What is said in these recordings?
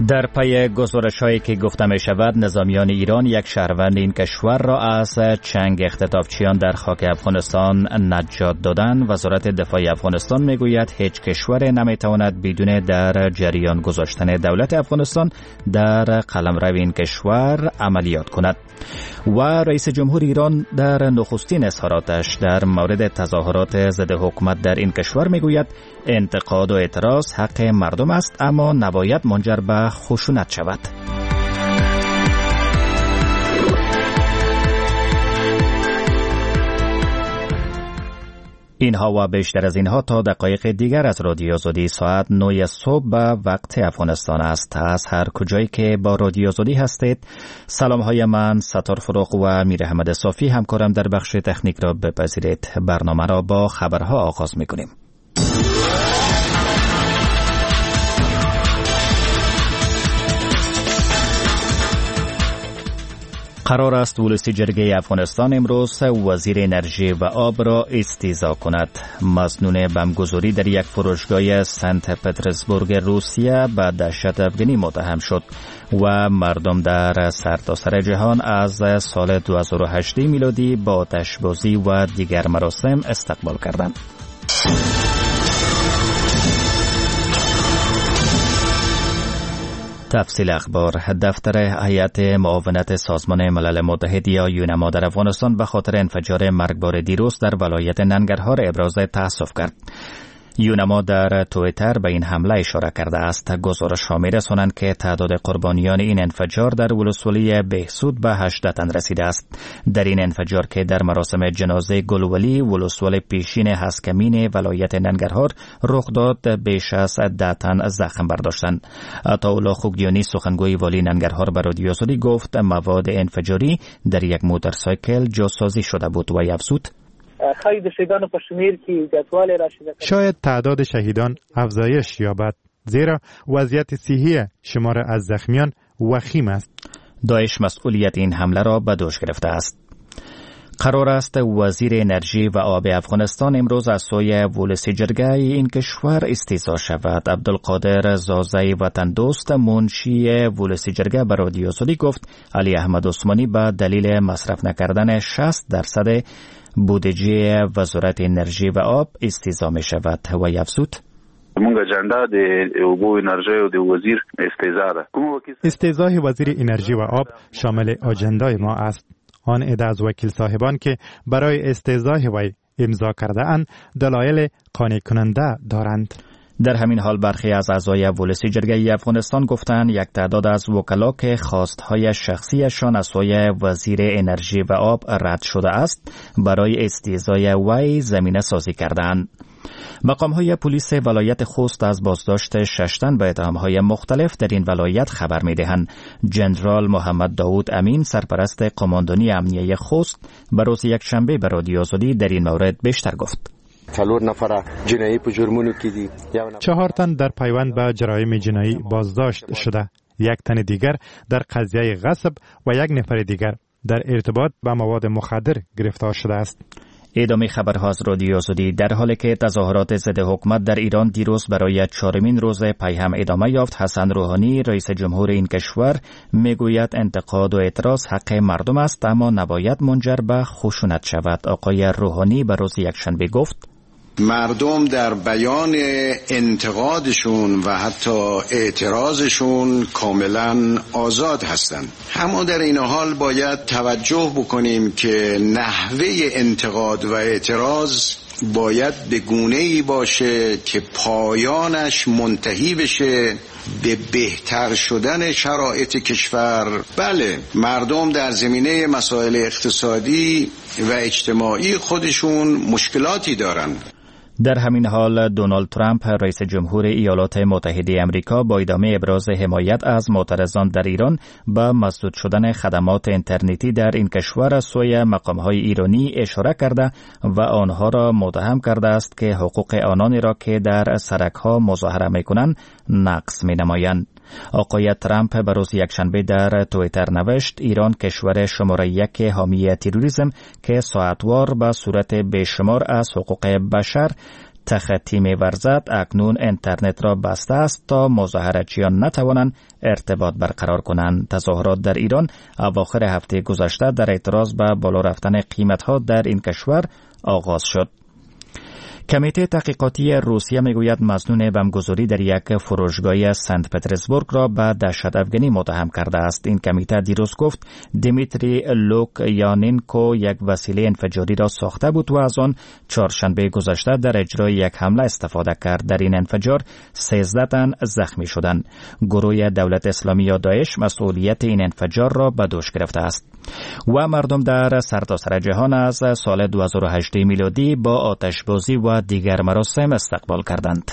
در پی گزارش‌هایی که گفته می‌شود نظامیان ایران یک شهروند این کشور را از چنگ اختطافچیان در خاک افغانستان نجات دادند. وزارت دفاع افغانستان میگوید هیچ کشور نمیتواند بدون در جریان گذاشتن دولت افغانستان در قلمرو این کشور عملیات کند. و رئیس جمهور ایران در نخستین اظهاراتش در مورد تظاهرات ضد حکومت در این کشور میگوید انتقاد و اعتراض حق مردم است، اما نباید منجر به خشونت شود. اینها و بیشتر از اینها تا دقایق دیگر از رادیو آزادی ساعت 9 صبح به وقت افغانستان است. از هر کجایی که با رادیو آزادی هستید سلام های من ستار فروغ و میر احمد صافی همکارم در بخش تکنیک را بپذیرید. برنامه را با خبرها آغاز می‌کنیم. قرار است ولسی جرگه افغانستان امروز وزیر انرژی و آب را استیضاح کند. مظنون بمبگذاری در یک فروشگاه سنت پترزبورگ روسیه به دهشت افغانی متهم شد و مردم در سرتاسر جهان از سال 2008 میلادی با آتش‌بازی و دیگر مراسم استقبال کردند. تفصیل اخبار. دفتر هیئت معاونت سازمان ملل متحد یا یونما در افغانستان به خاطر انفجار مرگبار دیروز در ولایت ننگرهار ابراز تأسف کرد. یونما در توییتر به این حمله اشاره کرده است. گزارش‌ها می‌رسانند که تعداد قربانیان این انفجار در ولسوالی بهسود به 18 تن رسیده است. در این انفجار که در مراسم جنازه گلولی ولسوال پیشین هسکمین ولایت ننگرهار رخ داد، بیش از 10 تن زخم برداشتند. عطاالله خوگیانی سخنگوی والی ننگرهار به رادیو آزادی گفت مواد انفجاری در یک موتورسایکل جاسازی شده بود و افزود شاید تعداد شهیدان افزایش یابد، زیرا وضعیت صحی شمار از زخمیان وخیم است. داعش مسئولیت این حمله را به دوش گرفته است. قرار است وزیر انرژی و آب افغانستان امروز از سوی ولسی جرگه این کشور استیضاح شود. عبدالقادر زازی وطن دوست منشی ولسی جرگه به رادیو آزادی گفت علی احمد عثمانی به دلیل مصرف نکردن 60% بودجه وزارت انرژی و آب استیضاح می شود و افزود مونږ اجنډا د اوبو انرژي او د وزیر استیضاح ده. استیضاح وزیر انرژی و آب شامل اجندای ما است. آن عده از وکیل صاحبان که برای استیضاح وی امضا کرده اند دلایل قانع کننده دارند. در همین حال برخی از اعضای ولسی جرگه افغانستان گفتند یک تعداد از وکلا که خواستهای شخصیشان از سوی وزیر انرژی و آب رد شده است برای استیضاح وی زمینه سازی کردند. مقام‌های پلیس ولایت خوست از بازداشت 6 تن به اتهام‌های مختلف در این ولایت خبر می‌دهند. جنرال محمد داود امین سرپرست قماندانی امنیه خوست به روز یکشنبه به رادیو آزادی در این مورد بیشتر گفت. 4 نفر جنایی په جرمونو کې دي. 4 تن در پیوند به جرایم جنایی بازداشت شده. 1 تن دیگر در قضیه غصب و 1 نفر دیگر در ارتباط با مواد مخدر گرفتار شده است. ادامه خبرها از رادیو آزادی. در حالی که تظاهرات ضد حکومت در ایران دیروز برای 4مین روز پی هم ادامه یافت، حسن روحانی رئیس جمهور این کشور میگوید انتقاد و اعتراض حق مردم است، اما نباید منجر به خشونت شود. آقای روحانی به روز یکشنبه گفت مردم در بیان انتقادشون و حتی اعتراضشون کاملا آزاد هستند، اما در این حال باید توجه بکنیم که نحوه انتقاد و اعتراض باید به گونه‌ای باشه که پایانش منتهی بشه به بهتر شدن شرایط کشور. بله، مردم در زمینه مسائل اقتصادی و اجتماعی خودشون مشکلاتی دارند. در همین حال دونالد ترامپ رئیس جمهور ایالات متحده آمریکا با ادامه ابراز حمایت از معترضان در ایران به مسدود شدن خدمات اینترنتی در این کشور از سوی مقام‌های ایرانی اشاره کرده و آنها را متهم کرده است که حقوق آنانی را که در سرک‌ها مظاهره می‌کنند نقض می‌نمایند. آقای ترامپ به روز یکشنبه در توییتر نوشت ایران کشور شماره 1 حامی تروریسم که ساعتوار به صورت بیشمار از حقوق بشر تخطی می‌ورزد اکنون اینترنت را بسته است تا مظاهره‌چیان نتوانند ارتباط برقرار کنند. تظاهرات در ایران اواخر هفته گذشته در اعتراض به بالا رفتن قیمت‌ها در این کشور آغاز شد. کمیته تحقیقاتی روسیه میگوید مظنون بمبگذاری در یک فروشگاه سنت پترزبورگ را به دهشت افغانی متهم کرده است. این کمیته دیروز گفت دیمیتری لوکیانینکو یک وسیله انفجاری را ساخته بود و از آن چهارشنبه گذشته در اجرای یک حمله استفاده کرد. در این انفجار 13 تن زخمی شدند. گروه دولت اسلامی یا داعش مسئولیت این انفجار را به دوش گرفته است. و مردم در سرتاسر جهان از سال 2008 میلادی با آتشبازی و دیگر مراسم استقبال کردند.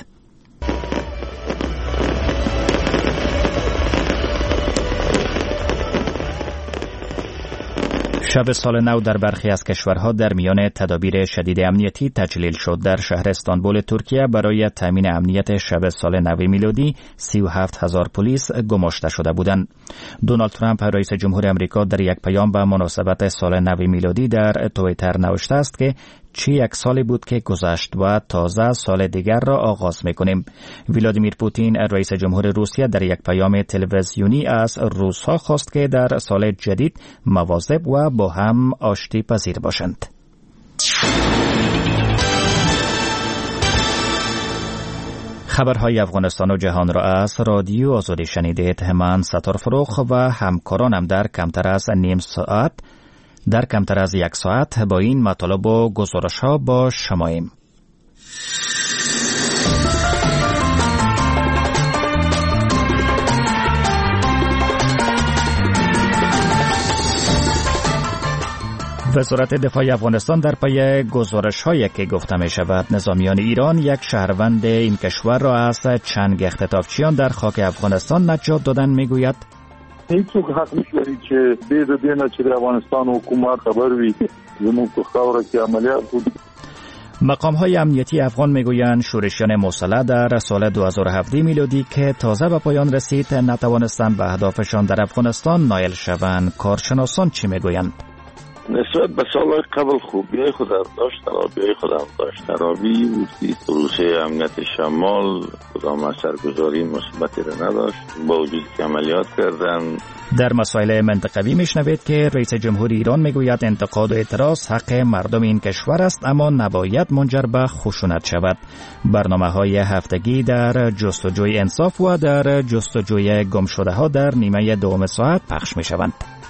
شب سال نو در برخی از کشورها در میان تدابیر شدید امنیتی تجلیل شد. در شهر استانبول ترکیه برای تامین امنیت شب سال نو میلادی 37,000 پلیس گماشته شده بودند. دونالد ترامپ رئیس جمهور آمریکا در یک پیام به مناسبت سال نو میلادی در توییتر نوشته است که یک سالی بود که گذشت و تازه سال دیگر را آغاز می‌کنیم. ولادیمیر پوتین رئیس جمهور روسیه در یک پیام تلویزیونی از روس‌ها خواست که در سال جدید مواظب و با هم آشتی پذیر باشند. خبرهای افغانستان و جهان را از رادیو آزادی شنیدید. من ستار فروخ و همکارانم در کمتر از یک ساعت با این مطالب و گزارش‌ها با شماییم. وزارت دفاع افغانستان در پی گزارش‌هایی که گفته می‌شود نظامیان ایران یک شهروند این کشور را از چنگ اختطافچیان در خاک افغانستان نجات دادن می‌گوید هیڅوک حق نشي چې د دې نه چې د افغانستان حکومت خبر وي زموږ په خاوره کې عملیات وکړي. مقام‌های امنیتی افغان میگویند شورشیان مسلح در سال 2017 میلادی که تازه به پایان رسید نتوانستند به اهدافشان در افغانستان نائل شوند. کارشناسان چی میگویند؟ نسبت به سال قبل خوبیای خود داشت، خرابیای خود هم داشت. خرابی پروسه امنیت شمال کدام اثرگذاری مثبتی را نداشت با وجود که عملیات کردن. در مسائل منطقوی میشنوید که رئیس جمهور ایران میگوید انتقاد و اعتراض حق مردم این کشور است اما نباید منجر به خشونت شود. برنامه‌های هفتگی در جستجوی انصاف و در جستجوی گمشده‌ها در نیمه دوم ساعت پخش میشوند.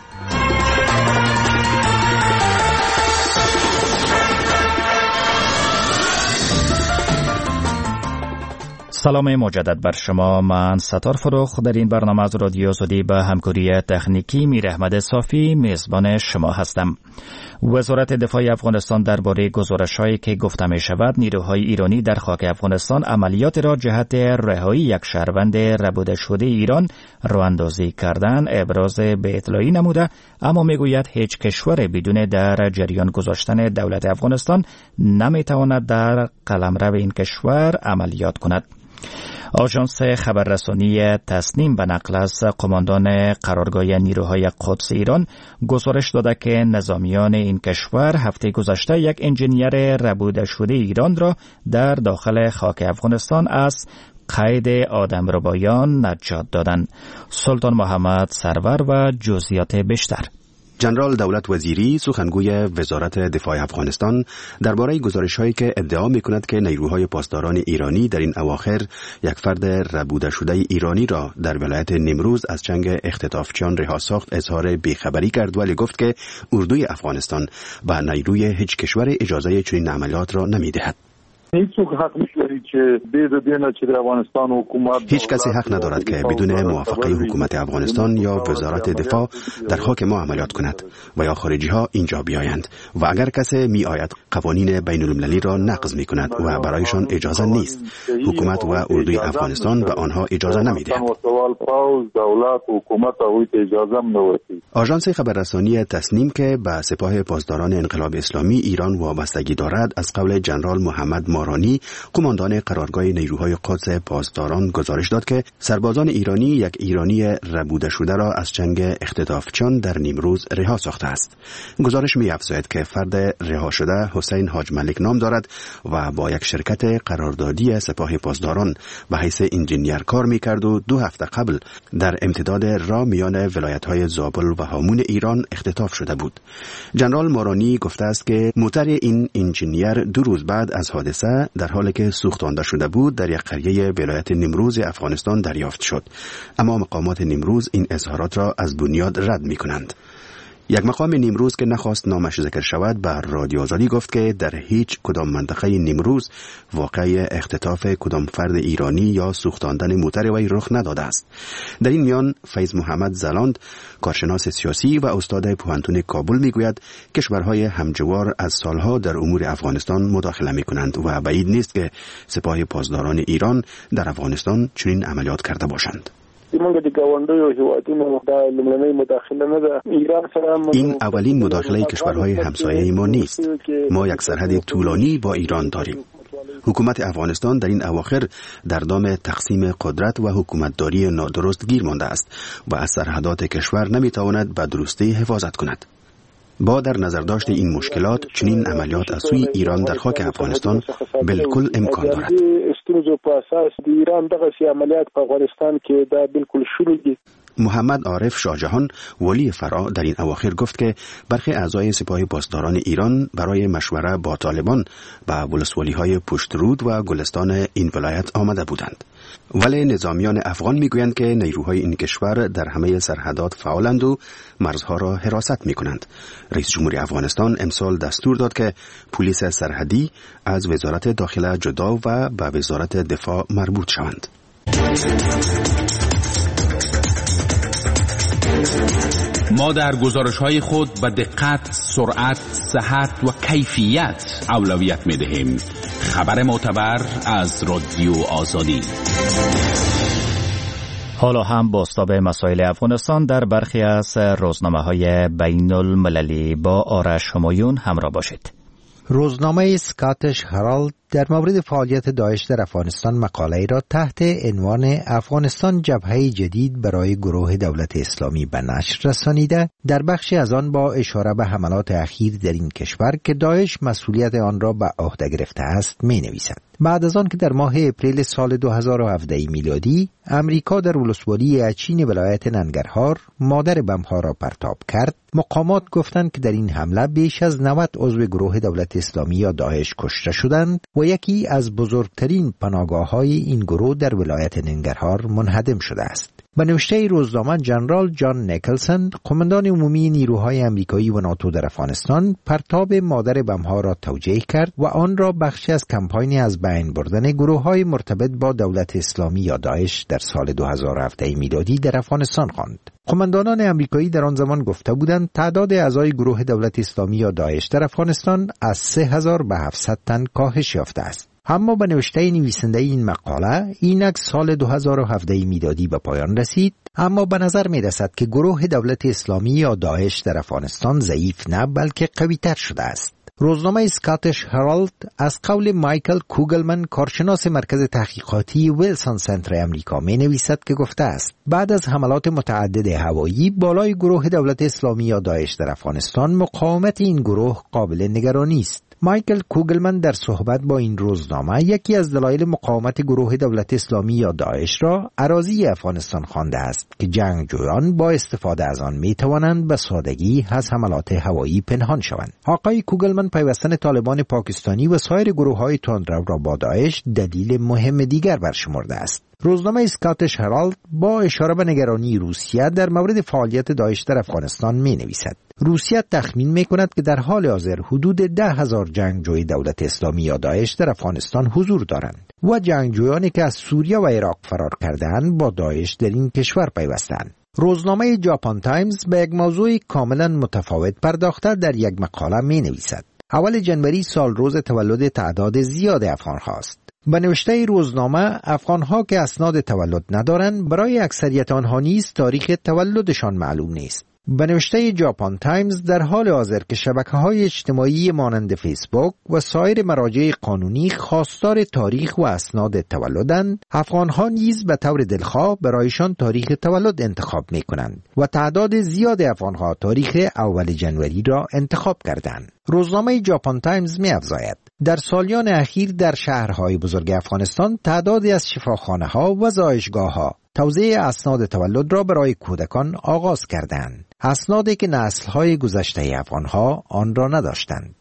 سلام مجدد بر شما. من ستار فروخ در این برنامه از رادیو آزادی به همکاری تکنیکی میر احمد صافی میزبان شما هستم. وزارت دفاع افغانستان درباره گزارش‌هایی که گفته می‌شود نیروهای ایرانی در خاک افغانستان عملیات را جهت رهایی یک شهروند ربوده شده ایران راه‌اندازی کردن ابراز به اطلاعی نموده، اما میگوید هیچ کشور بدون در جریان گذاشتن دولت افغانستان نمیتواند در قلمرو این کشور عملیات کند. آژانس خبررسانی تسنیم به نقل از قماندان قرارگاه نیروهای قدس ایران گزارش داده که نظامیان این کشور هفته گذشته یک انجینیر ربوده شده ایران را در داخل خاک افغانستان از قید آدمربایان نجات دادند. سلطان محمد سرور و جزئیات بیشتر. جنرال دولت وزیری سخنگوی وزارت دفاع افغانستان درباره گزارش‌هایی که ادعا می‌کند که نیروهای پاسداران ایرانی در این اواخر یک فرد ربوده شده ایرانی را در ولایت نیمروز از چنگ اختطافچیان رها ساخت اظهار بیخبری کرد، ولی گفت که اردوی افغانستان به نیروی هیچ کشور اجازه چنین عملیات را نمی‌دهد. هیچ کسی حق ندارد که بدون موافقه حکومت افغانستان یا وزارت دفاع در خاک ما عملیات کند و یا خارجی ها اینجا بیایند و اگر کسی می آید قوانین بین المللی را نقض می کند و برایشان اجازه نیست. حکومت و اردوی افغانستان به آنها اجازه نمی دهد. آژانس خبررسانی تسنیم که به سپاه پاسداران انقلاب اسلامی ایران وابستگی دارد از قول جنرال محمد مارانی قماندان قرارگاه نیروهای قدس پاسداران گزارش داد که سربازان ایرانی یک ایرانی ربوده شده را از جنگ اختطافچیان در نیمروز رها ساخته است. گزارش می‌افزاید که فرد رها شده حسین حاج ملک نام دارد و با یک شرکت قراردادی سپاه پاسداران به حیث انجینیر کار می‌کرد و 2 هفته قبل در امتداد راه میان ولایت‌های زابل و هامون ایران اختطاف شده بود. جنرال مارانی گفته است که موتر این انجینیر 2 روز بعد از حادثه در حالی که سوختانده شده بود در یک قریه ولایت نیمروز افغانستان دریافت شد، اما مقامات نیمروز این اظهارات را از بنیاد رد می‌کنند. یک مقام نیمروز که نخواست نامش ذکر شود به رادیو آزادی گفت که در هیچ کدام منطقه نیمروز واقع اختطاف کدام فرد ایرانی یا سوختاندن موتر وی رخ نداده است. در این میان فیض محمد زلاند کارشناس سیاسی و استاد پوهنتون کابل میگوید کشورهای همجوار از سالها در امور افغانستان مداخله میکنند و بعید نیست که سپاه پاسداران ایران در افغانستان چنین عملیات کرده باشند. این اولین مداخله کشورهای همسایه ما نیست. ما یک سرحد طولانی با ایران داریم. حکومت افغانستان در این اواخر در دام تقسیم قدرت و حکومتداری نادرست گیر مانده است و از سرحدات کشور نمیتواند به درستی حفاظت کند. با در نظر داشت این مشکلات چنین عملیات از سوی ایران در خاک افغانستان بالکل امکان دارد. محمد عارف شاهجهان ولی فرا در این اواخر گفت که برخی اعضای سپاه پاسداران ایران برای مشوره با طالبان به ولسوالی‌های پشترود و گلستان این ولایت آمده بودند. ولی نظامیان افغان میگویند که نیروهای این کشور در همه سرحدات فعالند و مرزها را حراست میکنند. رئیس جمهوری افغانستان امسال دستور داد که پلیس سرحدی از وزارت داخله جدا و به وزارت دفاع مربوط شوند. ما در گزارش‌های خود به دقت، سرعت، صحت و کیفیت اولویت می‌دهیم. خبر معتبر از رادیو آزادی. حالا هم بازتاب مسائل افغانستان در برخی از روزنامه‌های بین المللی با آرش همایون همراه باشید. روزنامه سکاتش هرالد در مورد فعالیت داعش در افغانستان مقاله‌ای را تحت عنوان افغانستان جبهه جدید برای گروه دولت اسلامی به نشر رسانیده، در بخشی از آن با اشاره به حملات اخیر در این کشور که داعش مسئولیت آن را به عهده گرفته است می‌نویسد. بعد از آن که در ماه اپریل سال 2017 میلادی امریکا در ولسوالی اچین ولایت ننگرهار مادر بم‌ها را پرتاب کرد، مقامات گفتند که در این حمله بیش از 90 عضو گروه دولت اسلامی یا داعش کشته شدند و یکی از بزرگترین پناهگاه‌های این گروه در ولایت ننگرهار منهدم شده است. به نوشته روزنامه جنرال جان نیکلسن، قماندان عمومی نیروهای آمریکایی و ناتو در افغانستان، پرتاب مادر بم‌ها را توجیه کرد و آن را بخشی از کمپاینی از بین بردن گروه‌های مرتبط با دولت اسلامی یا داعش در سال 2017 میلادی در افغانستان خواند. قماندانان آمریکایی در آن زمان گفته بودند تعداد اعضای گروه دولت اسلامی یا داعش در افغانستان از 3000 به 700 تن کاهش یافته است. اما به نوشته نویسنده این مقاله، اینک سال 2017 میلادی به پایان رسید، اما به نظر می رسد که گروه دولت اسلامی یا داعش در افغانستان ضعیف نه بلکه قوی تر شده است. روزنامه سکاتش هرالد از قول مایکل کوگلمن، کارشناس مرکز تحقیقاتی ویلسون سنتر امریکا، می نویسد که گفته است بعد از حملات متعدد هوایی بالای گروه دولت اسلامی یا داعش در افغانستان، مقاومت این گروه قابل نگرانی است. مایکل کوگلمن در صحبت با این روزنامه یکی از دلایل مقاومت گروه دولت اسلامی یا داعش را اراضی افغانستان خوانده است که جنگجویان با استفاده از آن می توانند به سادگی از حملات هوایی پنهان شوند. آقای کوگلمن پیوستن طالبان پاکستانی و سایر گروه‌های تندرو را با داعش دلیل مهم دیگر برشمرده است. روزنامه سکاتش هرالد با اشاره به نگرانی روسیه در مورد فعالیت داعش در افغانستان می نویسد. روسیه تخمین می کند که در حال حاضر حدود 10,000 جنگجوی دولت اسلامی یا داعش در افغانستان حضور دارند و جنگجویانی که از سوریه و عراق فرار کرده‌اند با داعش در این کشور پیوستند. روزنامه ژاپن تایمز به یک موضوع کاملا متفاوت پرداخته در یک مقاله می نویسد. اول جنوری سال روز تولد تعداد زیاد افغان‌ها است. به نوشته روزنامه، افغان‌ها که اسناد تولد ندارند، برای اکثریت آنها نیز تاریخ تولدشان معلوم نیست. به نوشته ژاپن تایمز، در حال حاضر که شبکه‌های اجتماعی مانند فیسبوک و سایر مراجع قانونی خواستار تاریخ و اسناد تولدند، افغان‌ها نیز به طور دلخواه برایشان تاریخ تولد انتخاب می‌کنند و تعداد زیاد افغان‌ها تاریخ اول جنوری را انتخاب کردند. روزنامه ژاپن تایمز می‌افزاید در سالیان اخیر در شهرهای بزرگ افغانستان تعدادی از شفاخانه‌ها و زایشگاه‌ها توزیع اسناد تولد را برای کودکان آغاز کردند، اسنادی که نسل‌های گذشته افغان‌ها آن را نداشتند.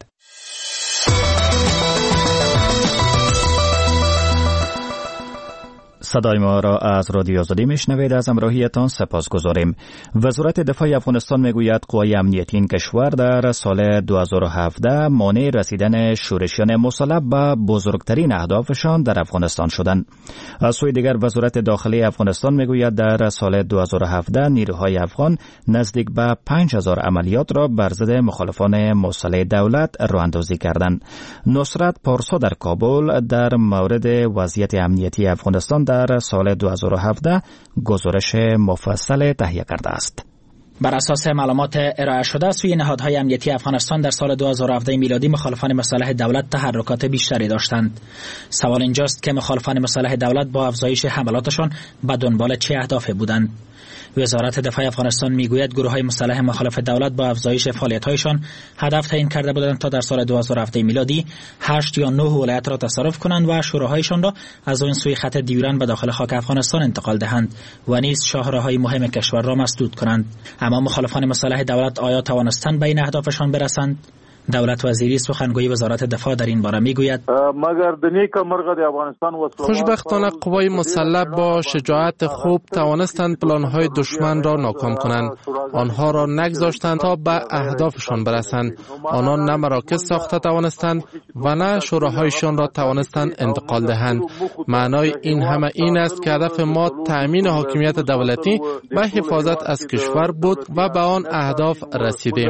صدای ما را از رادیو آزادی میشنوید. از همراهیتان سپاسگزاریم. وزارت دفاع افغانستان میگوید قوای امنیتی این کشور در سال 2017 مانع رسیدن شورشیان مسلح به بزرگترین اهدافشان در افغانستان شدند. از سوی دیگر وزارت داخلی افغانستان میگوید در سال 2017 نیروهای افغان نزدیک به 5000 عملیات را بر ضد مخالفان مسلح دولت راه‌اندازی کردند. نصرت پارسا در کابل در مورد وضعیت امنیتی افغانستان در سال 2017 گزارش مفصل تهیه کرده است. بر اساس معلومات ارائه شده سوی نهادهای امنیتی افغانستان در سال 2017 میلادی مخالفان مسلح دولت تحرکات بیشتری داشتند. سوال اینجاست که مخالفان مسلح دولت با افزایش حملاتشان به دنبال چه اهدافی بودند؟ وزارت دفاع افغانستان میگوید گروه‌های مسلح مخالف دولت با افزایش فعالیت‌هایشان هدف تعیین کرده بودند تا در سال 2017 میلادی 8 یا 9 ولایت را تصرف کنند و شوراهایشان را از آن سوی خط دیورن به داخل خاک افغانستان انتقال دهند و نیز شاهراهای مهم کشور را مسدود کنند. اما مخالفان مسلح دولت آیا توانستند به این اهدافشان برسند؟ دولت وزیری سخنگوی وزارت دفاع در این باره میگوید خوشبختانه قوای مسلح با شجاعت خوب توانستند پلان‌های دشمن را ناکام کنند. آنها را نگذاشتند تا به اهدافشان برسند. آنان نه مراکز ساخته توانستند و نه شوراهایشان را توانستند انتقال دهند. معنای این همه این است که هدف ما تأمین حاکمیت دولتی و حفاظت از کشور بود و به آن اهداف رسیدیم.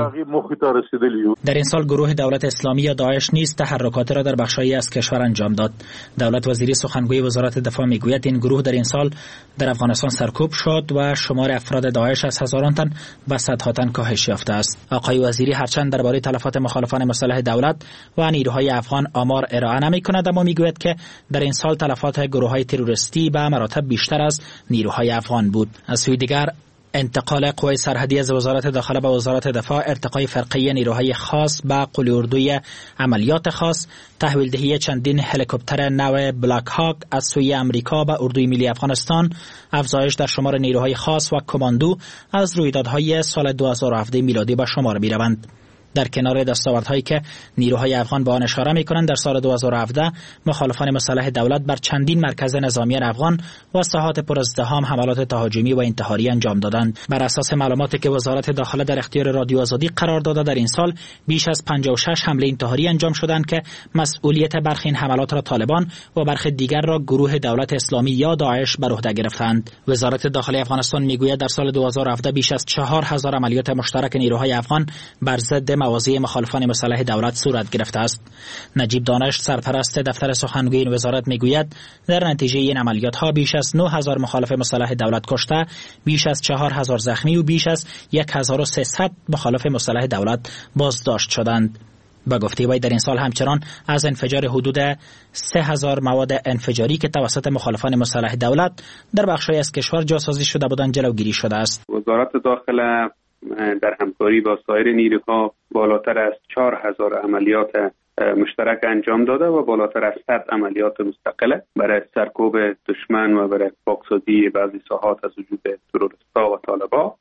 در این سال گروه دولت اسلامی یا داعش نیز تحرکات را در بخشایی از کشور انجام داد. دولت وزیری سخنگوی وزارت دفاع میگوید این گروه در این سال در افغانستان سرکوب شد و شمار افراد داعش از هزاران تن به صدها تن کاهش یافته است. آقای وزیری هرچند درباره تلفات مخالفان مسلح دولت و نیروهای افغان آمار ارائه نمی‌کند، اما میگوید که در این سال تلفات گروه‌های تروریستی به مراتب بیشتر از نیروهای افغان بود. از سوی دیگر انتقال قوای سرحدی از وزارت داخله به وزارت دفاع، ارتقای فرقه نیروهای خاص به قول اردوی عملیات خاص، تحویل دهی چندین هلیکوپتر نو بلاک هاک از سوی امریکا به اردوی ملی افغانستان، افزایش در شمار نیروهای خاص و کماندو از رویدادهای سال 2017 میلادی به شمار می‌روند. در کنار دستاوردهایی که نیروهای افغان به آن اشاره می‌کنند، در سال 2017 مخالفان مسلح دولت بر چندین مرکز نظامی افغان و ساحات پرازدحام حملات تهاجمی و انتحاری انجام دادند. بر اساس معلوماتی که وزارت داخله در اختیار رادیو آزادی قرار داده، در این سال بیش از 56 حمله انتحاری انجام شدند که مسئولیت برخی این حملات را طالبان و برخی دیگر را گروه دولت اسلامی یا داعش بر عهده گرفتند. وزارت داخلی افغانستان میگوید در سال 2017 بیش از 4000 عملیات مشترک نیروهای افغان بر ضد مواضع مخالفان مسلح دولت صورت گرفته است. نجیب دانش، سرپرست دفتر سخنگوی این وزارت میگوید در نتیجه این عملیات ها بیش از 9000 مخالف مسلح دولت کشته، بیش از 4000 زخمی و بیش از 1300 مخالف مسلح دولت بازداشت شدند. با گفته وی در این سال همچنان از انفجار حدود 3000 مواد انفجاری که توسط مخالفان مسلح دولت در بخش‌های از کشور جاسازی شده بودند جلوگیری شده است. وزارت داخله در همکاری با سایر نیروها بالاتر از 4000 عملیات مشترک انجام داده و بالاتر از 100 عملیات مستقله برای سرکوب دشمن و برای پاکسازی بعضی ساحات از وجود تروریست‌ها و طالبا.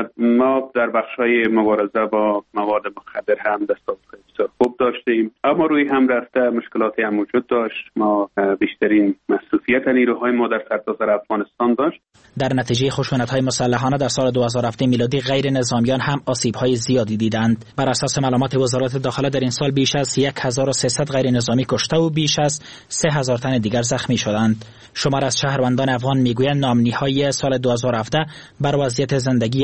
ما در بخش‌های مبارزه با مواد مخدر هم دستاوردهای بسیار خوب داشتیم، اما روی هم رفته مشکلاتی هم وجود داشت. ما بیشترین مصروفیت نیروهای ما در سرتاسر افغانستان داشت. در نتیجه خشونت‌های مسلحانه در سال 2017 میلادی غیر نظامیان هم آسیب‌های زیادی دیدند. بر اساس معلومات وزارت داخله در این سال بیش از 1300 غیر نظامی کشته و بیش از 3000 تن دیگر زخمی شدند. شمار از شهروندان افغان میگویند ناامنی‌های سال 2017 بر وضعیت زندگی آنان تاثیر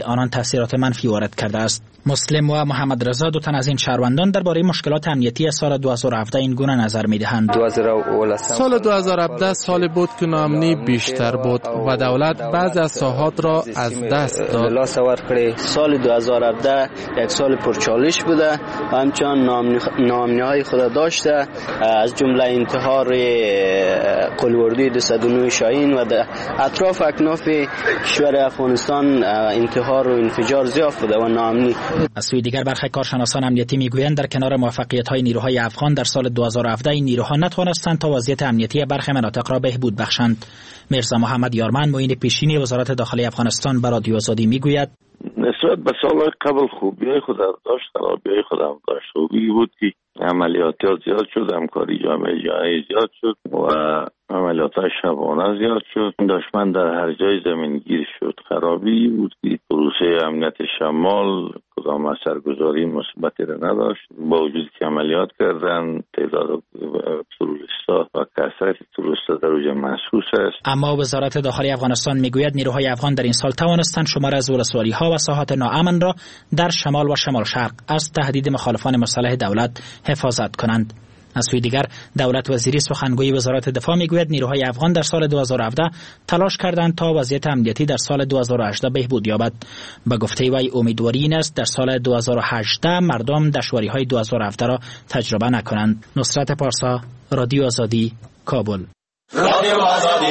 تاثیرات منفی وارد کرده است. مسلم و محمد رضا، دو تن از این شهروندان درباره مشکلات امنیتی سال 2017 این گونه نظر می‌دهند. سال 2017 سالی بود که ناامنی بیشتر بود و دولت بعضی از ساحات را از دست داد. سال 2017 یک سال پرچالش بوده و همچنان ناامنی‌های خود داشته، از جمله انتحار قلوردی 209 شاهین و اطراف اکناف کشور افغانستان انتحار و انفجار زیاد بوده و ناامنی. از سوی دیگر برخی کارشناسان امنیتی میگویند در کنار موفقیت‌های نیروهای افغان در سال 2017 این نیروها نتوانستند تا وضعیت امنیتی برخی مناطق را بهبود بخشند. میرزا محمد یارمن، معین پیشینی وزارت داخلی افغانستان، به رادیو آزادی میگوید نسبت به سال قبل خوبی‌های خود داشت، خرابی‌های خود هم داشت. خوبی بود که عملیاتات زیاد شد، همکاری جامعه جهانی زیاد شد و عملیات‌های شبانه زیاد شد. دشمن در هر جای زمین گیر شد. خرابی بود که پروسه امنیت شمال کدام اثرگذاری مثبتی را نداشت. با وجودی که عملیات کردن، تعداد تروریست‌ها و کثرت تروریست‌ها در اونجا محسوس است. اما وزارت داخلی افغانستان میگوید نیروهای افغان در این سال توانستند شمار از ولسوالی‌ها و ساحات ناامن را در شمال و شمال شرق از تهدید مخالفان مسلح دولت حفاظت کنند. از سوی دیگر دولت وزیری سخنگوی وزارت دفاع میگوید نیروهای افغان در سال 2017 تلاش کردند تا وضعیت امنیتی در سال 2018 بهبود یابد. به گفته وی امیدواری این است در سال 2018 مردم دشواری‌های 2017 را تجربه نکنند. نصرت پارسا، رادیو آزادی، کابل. رادیو آزادی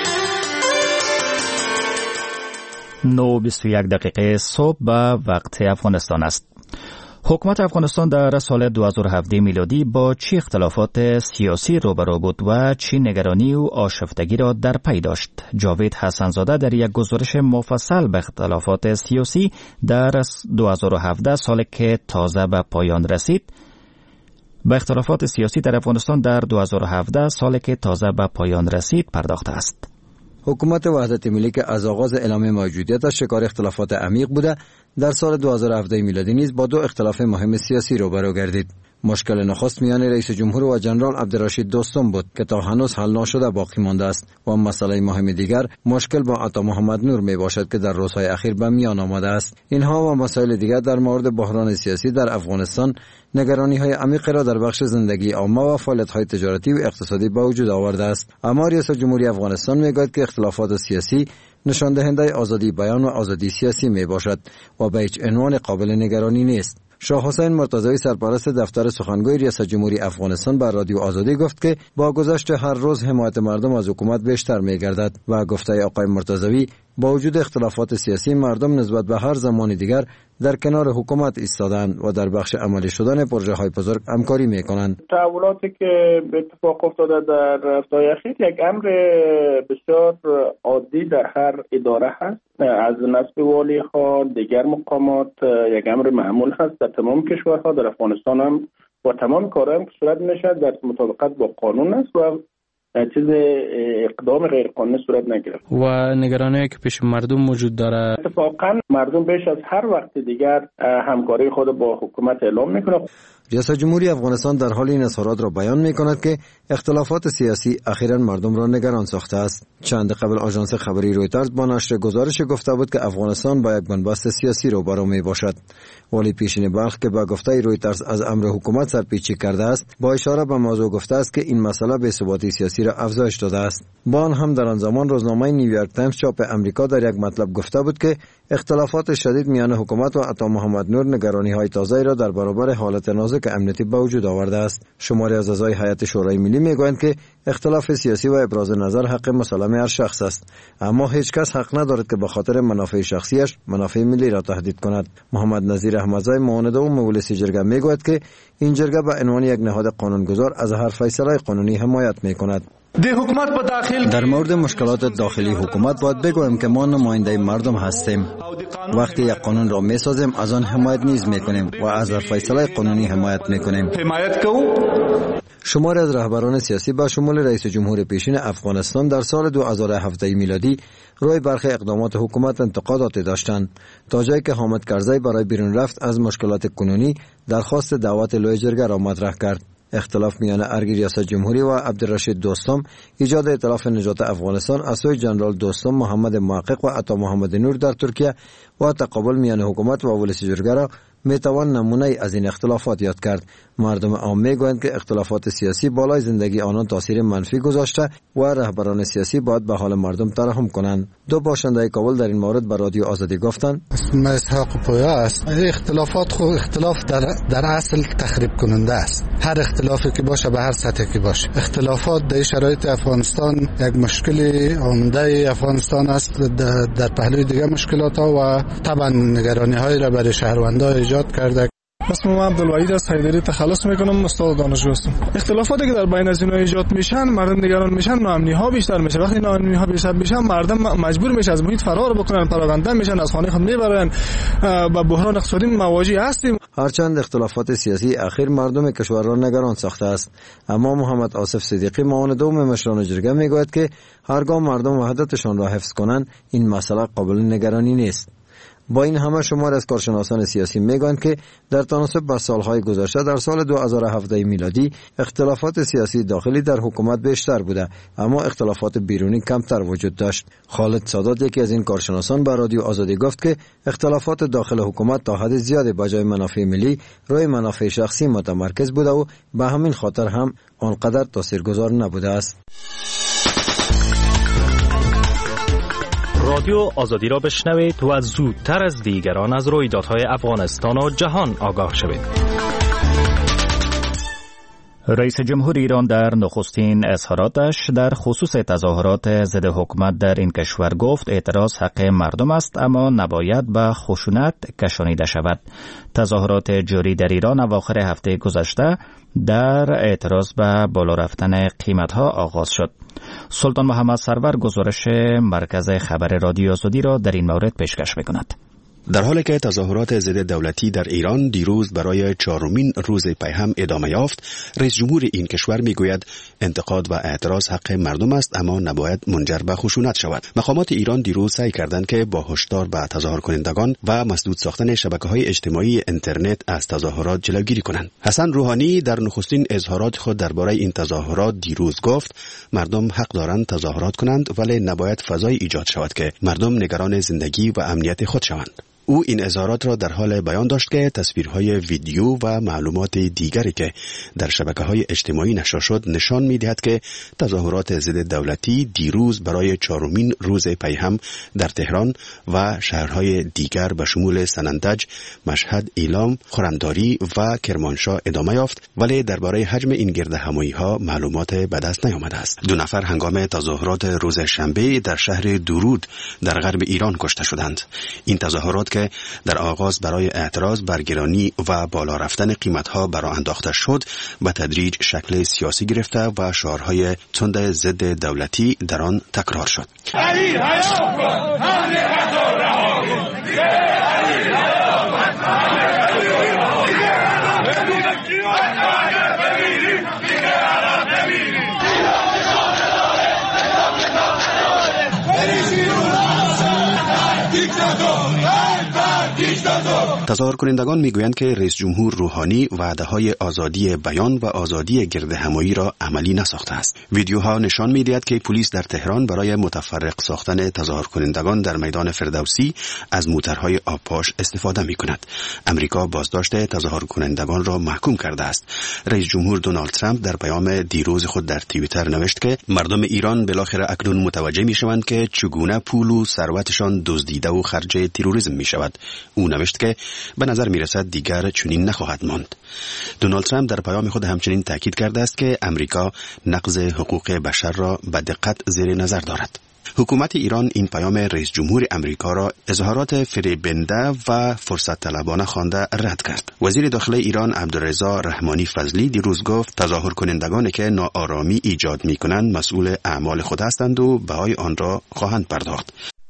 9:21 صبح به وقت افغانستان است. حکومت افغانستان در سال 2017 میلادی با چه اختلافات سیاسی روبرو بود و چه نگرانی و آشفتگی را در پی داشت؟ جاوید حسنزاده در یک گزارش مفصل به اختلافات سیاسی در 2017 سالی که تازه به پایان رسید پرداخته است. حکومت وحدت ملی که از آغاز اعلام موجودیتش شکار اختلافات عمیق بوده، در سال 2017 میلادی نیز با دو اختلاف مهم سیاسی روبرو گردید. مشکل نخست میان رئیس جمهور و جنرال عبدالرشید دوستم بود که تا هنوز حل نشده باقی مانده است و مسئله مهم دیگر مشکل با عطا محمد نور می باشد که در روزهای اخیر به میان آمده است. اینها و مسائل دیگر در مورد بحران سیاسی در افغانستان نگرانی های عمیق را در بخش زندگی عامه و فعالیت های تجارتی و اقتصادی به وجود آورده است. اما ریاست جمهوری افغانستان میگوید که اختلافات سیاسی نشان دهنده آزادی بیان و آزادی سیاسی می باشد و به هیچ عنوان قابل نگرانی نیست. شاه حسین مرتضوی سرپرست دفتر سخنگوی ریاست جمهوری افغانستان بر رادیو آزادی گفت که با گذشت هر روز حمایت مردم از حکومت بیشتر می گردد و گفته آقای مرتضوی با وجود اختلافات سیاسی مردم نسبت به هر زمان دیگر در کنار حکومت ایستادند و در بخش عملی شدن پروژه های بزرگ همکاری می کنند. تحولاتی که به اتفاق افتاده در هفته‌های اخیر یک امر بسیار عادی در هر اداره هست، از نصب والی ها دیگر مقامات یک امر معمول هست در تمام کشورها. در افغانستان هم با تمام کارهایی که صورت می‌شود در مطابقت با قانون است و چیز اقدام غیر قانونی صورت نگرفت. و نگرانی که پیش مردم موجود داره، اتفاقا مردم بیش از هر وقت دیگر همکاری خود با حکومت اعلام میکنه. ریاست جمهوری افغانستان در حال این اظهارات را بیان میکند که اختلافات سیاسی اخیراً مردم را نگران ساخته است. چند قبل آژانس خبری رویترز با نشر گزارش گفته بود که افغانستان با یک بنبست سیاسی روبرو می باشد. ولی پیشین بلخ که با گفته رویترز از امر حکومت سرپیچی کرده است، با اشاره به موضوع گفته است که این مسئله بی‌ثباتی سیاسی را افزایش داده است. با آن هم در آن زمان روزنامه نیویورک تایمز چاپ آمریکا در یک مطلب گفته بود که اختلافات شدید میان حکومت و عطا محمد نور نگرانی‌های تازه‌ای را در برابر حالت نازک امنیتی به وجود آورده است. شماری از اعضای هیئت شورای ملی میگویند که اختلاف سیاسی و ابراز نظر حق مسلم هر شخص است، اما هیچ کس حق ندارد که به خاطر منافع شخصیش منافع ملی را تهدید کند. محمد نظیر احمدزی معاند مجلس جرگه میگوید که این جرگه به عنوان یک نهاد قانونگذار از هر فیصله قانونی حمایت میکند. در مورد مشکلات داخلی حکومت باید بگویم که ما نماینده مردم هستیم. وقتی یک قانون را میسازیم از آن حمایت نیز میکنیم و از هر فیصله قانونی حمایت میکنیم. شماری از رهبران سیاسی با شمول رئیس جمهور پیشین افغانستان در سال 2017 میلادی روی برخی اقدامات حکومت انتقادات داشتند، تا جایی که حامد کرزی برای بیرون رفت از مشکلات کنونی درخواست دعوت لوی جرگه را مطرح کرد. اختلاف میان ارگ ریاست جمهوری و عبدالرشید دوستم ایجاد ائتلاف نجات افغانستان از سوی جنرال دوستم محمد محقق و عطا محمد نور در ترکیه و تقابل میان حکومت و ولس جرگه میتوان نمونه از این اختلافات یاد کرد. مردم عام میگویند که اختلافات سیاسی بالای زندگی آنان تاثیر منفی گذاشته و رهبران سیاسی باید به حال مردم ترحم کنند. دو باشنده کابل در این مورد به رادیو آزادی گفتند: اسم اسحاق پویا است. اختلافات خود اختلاف در اصل تخریب کننده است. هر اختلافی که باشه به هر سطحی که باشه. اختلافات در شرایط افغانستان یک مشکل عمده افغانستان است. در پهلوی دیگه مشکلات ها و طبعا نگرانی های را برای شهروندان ایجاد کرده. اسمم عبدالوحید است. حیدری تخلص میکنم، استاد دانشجو هستم. اختلافاتی که در بین از اینها ایجاد میشن، مردم نگران میشن، ناامنی ها بیشتر میشه. وقتی ناامنی ها بیشتر میشن، مردم مجبور میشه از محیط فرار بکنن، پراکنده میشن، از خانه خود میبرن، با بحران اقتصادی مواجه هستیم. هرچند اختلافات سیاسی اخیر مردم کشور را نگران ساخته است، اما محمد آصف صدیقی معاون دوم مشران جرگه میگوید که هرگاه مردم وحدتشان را حفظ کنند این مسئله قابل نگرانی نیست. با این همه شمار از کارشناسان سیاسی میگویند که در تناسب با سالهای گذشته در سال 2017 میلادی اختلافات سیاسی داخلی در حکومت بیشتر بوده، اما اختلافات بیرونی کمتر وجود داشت. خالد سادات یکی از این کارشناسان به رادیو آزادی گفت که اختلافات داخل حکومت تا حد زیادی به جای منافع ملی روی منافع شخصی متمرکز بوده و به همین خاطر هم آنقدر تاثیرگذار نبوده است. رادیو آزادی را بشنوید و زودتر از دیگران از رویدادهای افغانستان و جهان آگاه شوید. رئیس جمهور ایران در نخستین اظهاراتش در خصوص تظاهرات ضد حکومت در این کشور گفت اعتراض حق مردم است، اما نباید به خشونت کشانیده شود. تظاهرات جاری در ایران اواخر هفته گذشته در اعتراض به بالا رفتن قیمت‌ها آغاز شد. سلطان محمد سرور گزارش مرکز خبر رادیو آزادی را در این مورد پیشکش می‌کند. در حالی که تظاهرات ضد دولتی در ایران دیروز برای 4مین روز پیهم ادامه یافت، رئیس جمهور این کشور میگوید انتقاد و اعتراض حق مردم است، اما نباید منجر به خشونت شود. مقامات ایران دیروز سعی کردند که با هشدار به تظاهر کنندگان و مسدود ساختن شبکه‌های اجتماعی اینترنت از تظاهرات جلوگیری کنند. حسن روحانی در نخستین اظهارات خود درباره این تظاهرات دیروز گفت مردم حق دارند تظاهرات کنند، ولی نباید فضای ایجاد شود که مردم نگران زندگی و امنیت خود شوند. او این اظهارات را در حال بیان داشت که تصویرهای ویدیو و معلومات دیگری که در شبکه‌های اجتماعی نشر شد نشان می‌دهد که تظاهرات ضد دولتی دیروز برای 4مین روز پیهم در تهران و شهرهای دیگر به شمول سنندج، مشهد، ایلام، خرمداری و کرمانشاه ادامه یافت، ولی درباره حجم این گردهمایی‌ها معلومات به دست نیامده است. 2 نفر هنگام تظاهرات روز شنبه در شهر درود در غرب ایران کشته شدند. این تظاهرات که در آغاز برای اعتراض بر گرانی و بالا رفتن قیمت‌ها برآ انداخته شد، به تدریج شکل سیاسی گرفته و شعارهای تند ضد دولتی در آن تکرار شد. تظاهر کنندگان میگویند که رئیس جمهور روحانی وعده‌های آزادی بیان و آزادی گردهمایی را عملی نساخته است. ویدیوها نشان می‌دهد که پلیس در تهران برای متفرق ساختن تظاهر کنندگان در میدان فردوسی از موترهای آبپاش استفاده می‌کند. امریکا بازداشت تظاهر کنندگان را محکوم کرده است. رئیس جمهور دونالد ترامپ در پیام دیروز خود در توییتر نوشت که مردم ایران بالاخره اکنون متوجه می‌شوند که چگونه پول و ثروتشان دزدیده و خرج تروریسم می‌شود. او نوشت که به نظر میرسد دیگر چنین نخواهد ماند. دونالد ترامپ در پیام خود همچنین تاکید کرده است که امریکا نقض حقوق بشر را به دقت زیر نظر دارد. حکومت ایران این پیام رئیس جمهور امریکا را اظهارات فریبنده و فرصت طلبانه خوانده رد کرد. وزیر داخلی ایران عبدالرضا رحمانی فضلی دیروز گفت تظاهر کنندگانی که ناآرامی ایجاد می‌کنند مسئول اعمال خود هستند و بهای آن را خواهند پرداخت.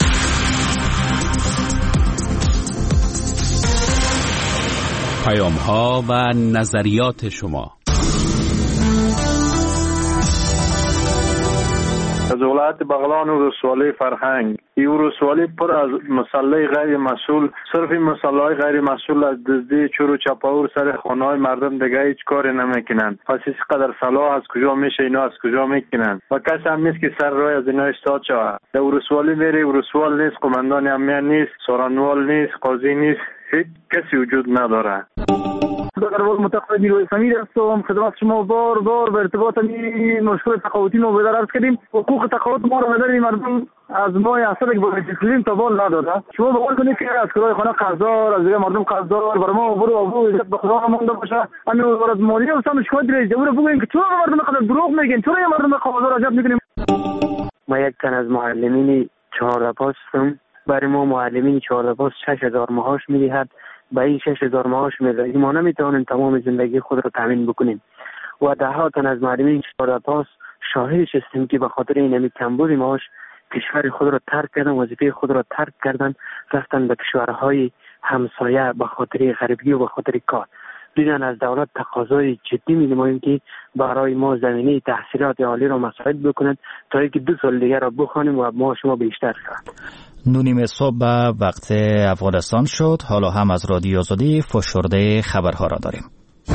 پیام‌ها و نظریات شما. از ولایت بغلان و رسوالی فرهنگ. این رسوالی پر از مسئله غیر مسئول، صرف مسئله غیر مسئول از دزدی چور و چپاور سر خانه‌های مردم دیگه هیچ کاری نمیکنن. پس این قدر صلاح از کجا میشه، اینا از کجا میکنن؟ و کسی هم نیست که سر راه از اینا استاد شود. در رسوالی میری، رسوال نیست، قماندان امنیت نیست، سارنوال نیست، قاضی نیست، هیچ کسی وجود نداره. در متقاعد نیروی اسلامی هستم. خدمت شما بار به ارتباط این مشکل تقاعدی ما به عرض کردیم. حقوق تقاعد ما رو مدار مردم از ماه اصل که باید تسلیم تا بال نداده. شما باور کنید که از کرای خانه قرضدار، از دیگه مردم قرضدار، برای ما برو عزت به خدا مونده باشه. همین وزارت مالیه هم شکایت رئیس جمهور بگوین که چرا مردم قدر دروغ میگین، چرا مردم قرضدار اجازه میکنیم. ما یک تن از معلمین 14 پاس هستم. برای ما معلمین 14 پاس 6000 معاش میدهد. با این 6000 معاش میدهد ما نمیتوانیم تمام زندگی خود را تامین بکنیم و ده ها تن از معلمین 14 پاس شاهدش هستیم که به خاطر این کمبود معاش کشور خود را ترک کردن، وظیفه خود را ترک کردن، رفتن به کشورهای همسایه به خاطر غریبگی و به خاطر کار. دیدن از دولت تقاضای جدی می‌نماییم که برای ما زمینه تحصیلات عالی را مساعد بکنند تا اینکه 2 سال دیگر را بخوانیم و معاش ما بیشتر شود. 9 صبح وقت افغانستان شد. حالا هم از رادیو آزادی فشرده خبرها را داریم.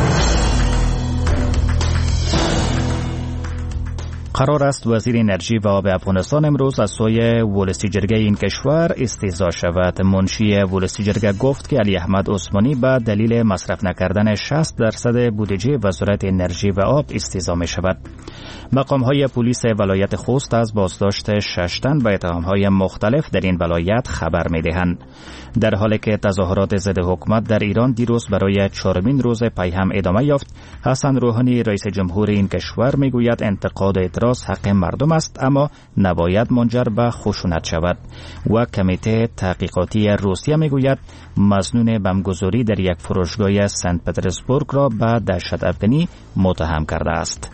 قرار است وزیر انرژی و آب افغانستان امروز از سوی ولسی جرگه این کشور استعزا شود. منشی ولسی جرگه گفت که علی احمد عثمانی به دلیل مصرف نکردن 60% بودجه وزارت انرژی و آب استعزا می شود. مقام‌های پلیس ولایت خوست از بازداشت 6 تن به اتهام‌های مختلف در این ولایت خبر می‌دهند. در حالی که تظاهرات ضد حکومت در ایران دیروز برای 4مین روز پی هم ادامه یافت، حسن روحانی رئیس جمهور این کشور می‌گوید انتقاد و اعتراض حق مردم است، اما نباید منجر به خشونت شود. و کمیته تحقیقاتی روسیه می‌گوید مظنون بمبگذاری در یک فروشگاه سنت پترزبورگ را به دهشت افکنی متهم کرده است.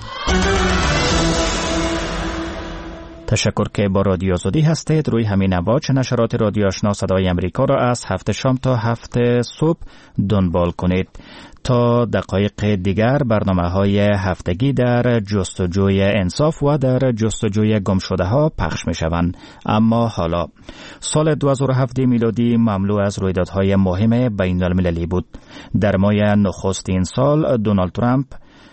تشکر که با رادیو آزادی هستید. روی همین امواج نشرات رادیو آشنا صدای امریکا را از 7 شام تا 7 صبح دنبال کنید. تا دقایق دیگر برنامه‌های هفتگی در جستجوی انصاف و در جستجوی گمشده ها پخش می‌شوند. اما حالا سال 2007 میلادی مملو از رویدادهای مهم بین‌المللی بود. در ماه نخست این سال دونالد ترامپ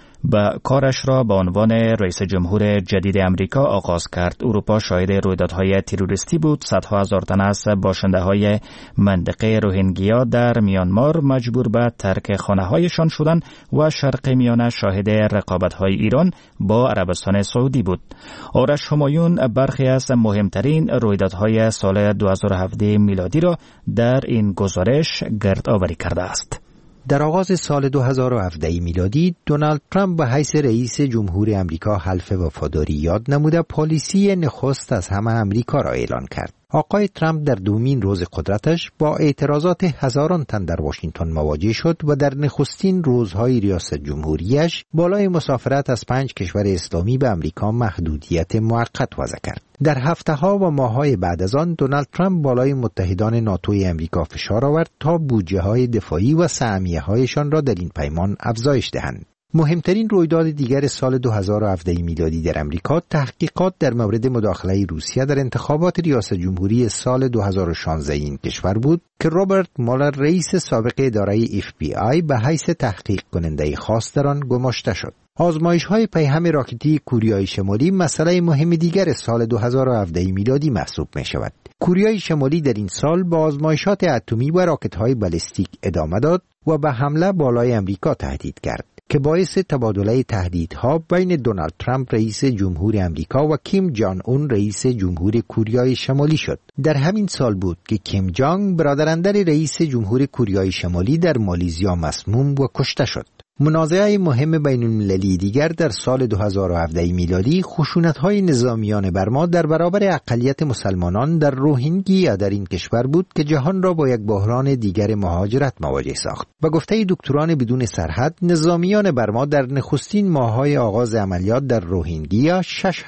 با کارش را به عنوان رئیس جمهور جدید امریکا آغاز کرد. اروپا شاهد رویدادهای تروریستی بود. صدها هزار تن از باشنده‌های منطقه روهینگیا در میانمار مجبور به ترک خانه‌هایشان شدند و شرق میانه شاهد رقابت‌های ایران با عربستان سعودی بود. آرش همایون برخی از مهمترین رویدادهای سال 2007 میلادی را در این گزارش گردآوری کرده است. در آغاز سال 2017 میلادی دونالد ترامپ به حیث رئیس جمهور امریکا حلف وفاداری یاد نموده پالیسی نخست از همه امریکا را اعلان کرد. آقای ترامپ در دومین روز قدرتش با اعتراضات هزاران تن در واشنگتن مواجه شد و در نخستین روزهای ریاست جمهوریش بالای مسافرت از 5 کشور اسلامی به امریکا محدودیت موقت وضع کرد. در هفته‌ها و ماه‌های بعد از آن دونالد ترامپ بالای متحدان ناتوی امریکا فشار آورد تا بودجه‌های دفاعی و سهمیه‌هایشان را در این پیمان افزایش دهند. مهمترین رویداد دیگر سال 2017 میلادی در امریکا تحقیقات در مورد مداخله روسیه در انتخابات ریاست جمهوری سال 2016 این کشور بود که رابرت مولر رئیس سابق اداره FBI به حیث تحقیق کننده خاص در آن گماشته شد. آزمایش‌های پیهم راکتی کوریای شمالی مسئله مهم دیگر سال 2017 میلادی محسوب می‌شود. کوریای شمالی در این سال با آزمایشات اتمی و راکت‌های بالستیک ادامه داد و به حمله بالای امریکا تهدید کرد که باعث تبادله تهدیدها بین دونالد ترامپ رئیس جمهور امریکا و کیم جان اون رئیس جمهور کوریای شمالی شد. در همین سال بود که کیم جانگ برادراندر رئیس جمهور کوریای شمالی در مالزیا مسموم و کشته شد. منازعه مهم بین المللی دیگر در سال 2017 میلادی خشونت‌های نظامیان برما در برابر اقلیت مسلمانان در روهینگیا در این کشور بود که جهان را با یک بحران دیگر مهاجرت مواجه ساخت. به گفته دکتران بدون سرحد، نظامیان برما در نخستین ماه‌های آغاز عملیات در روهینگیا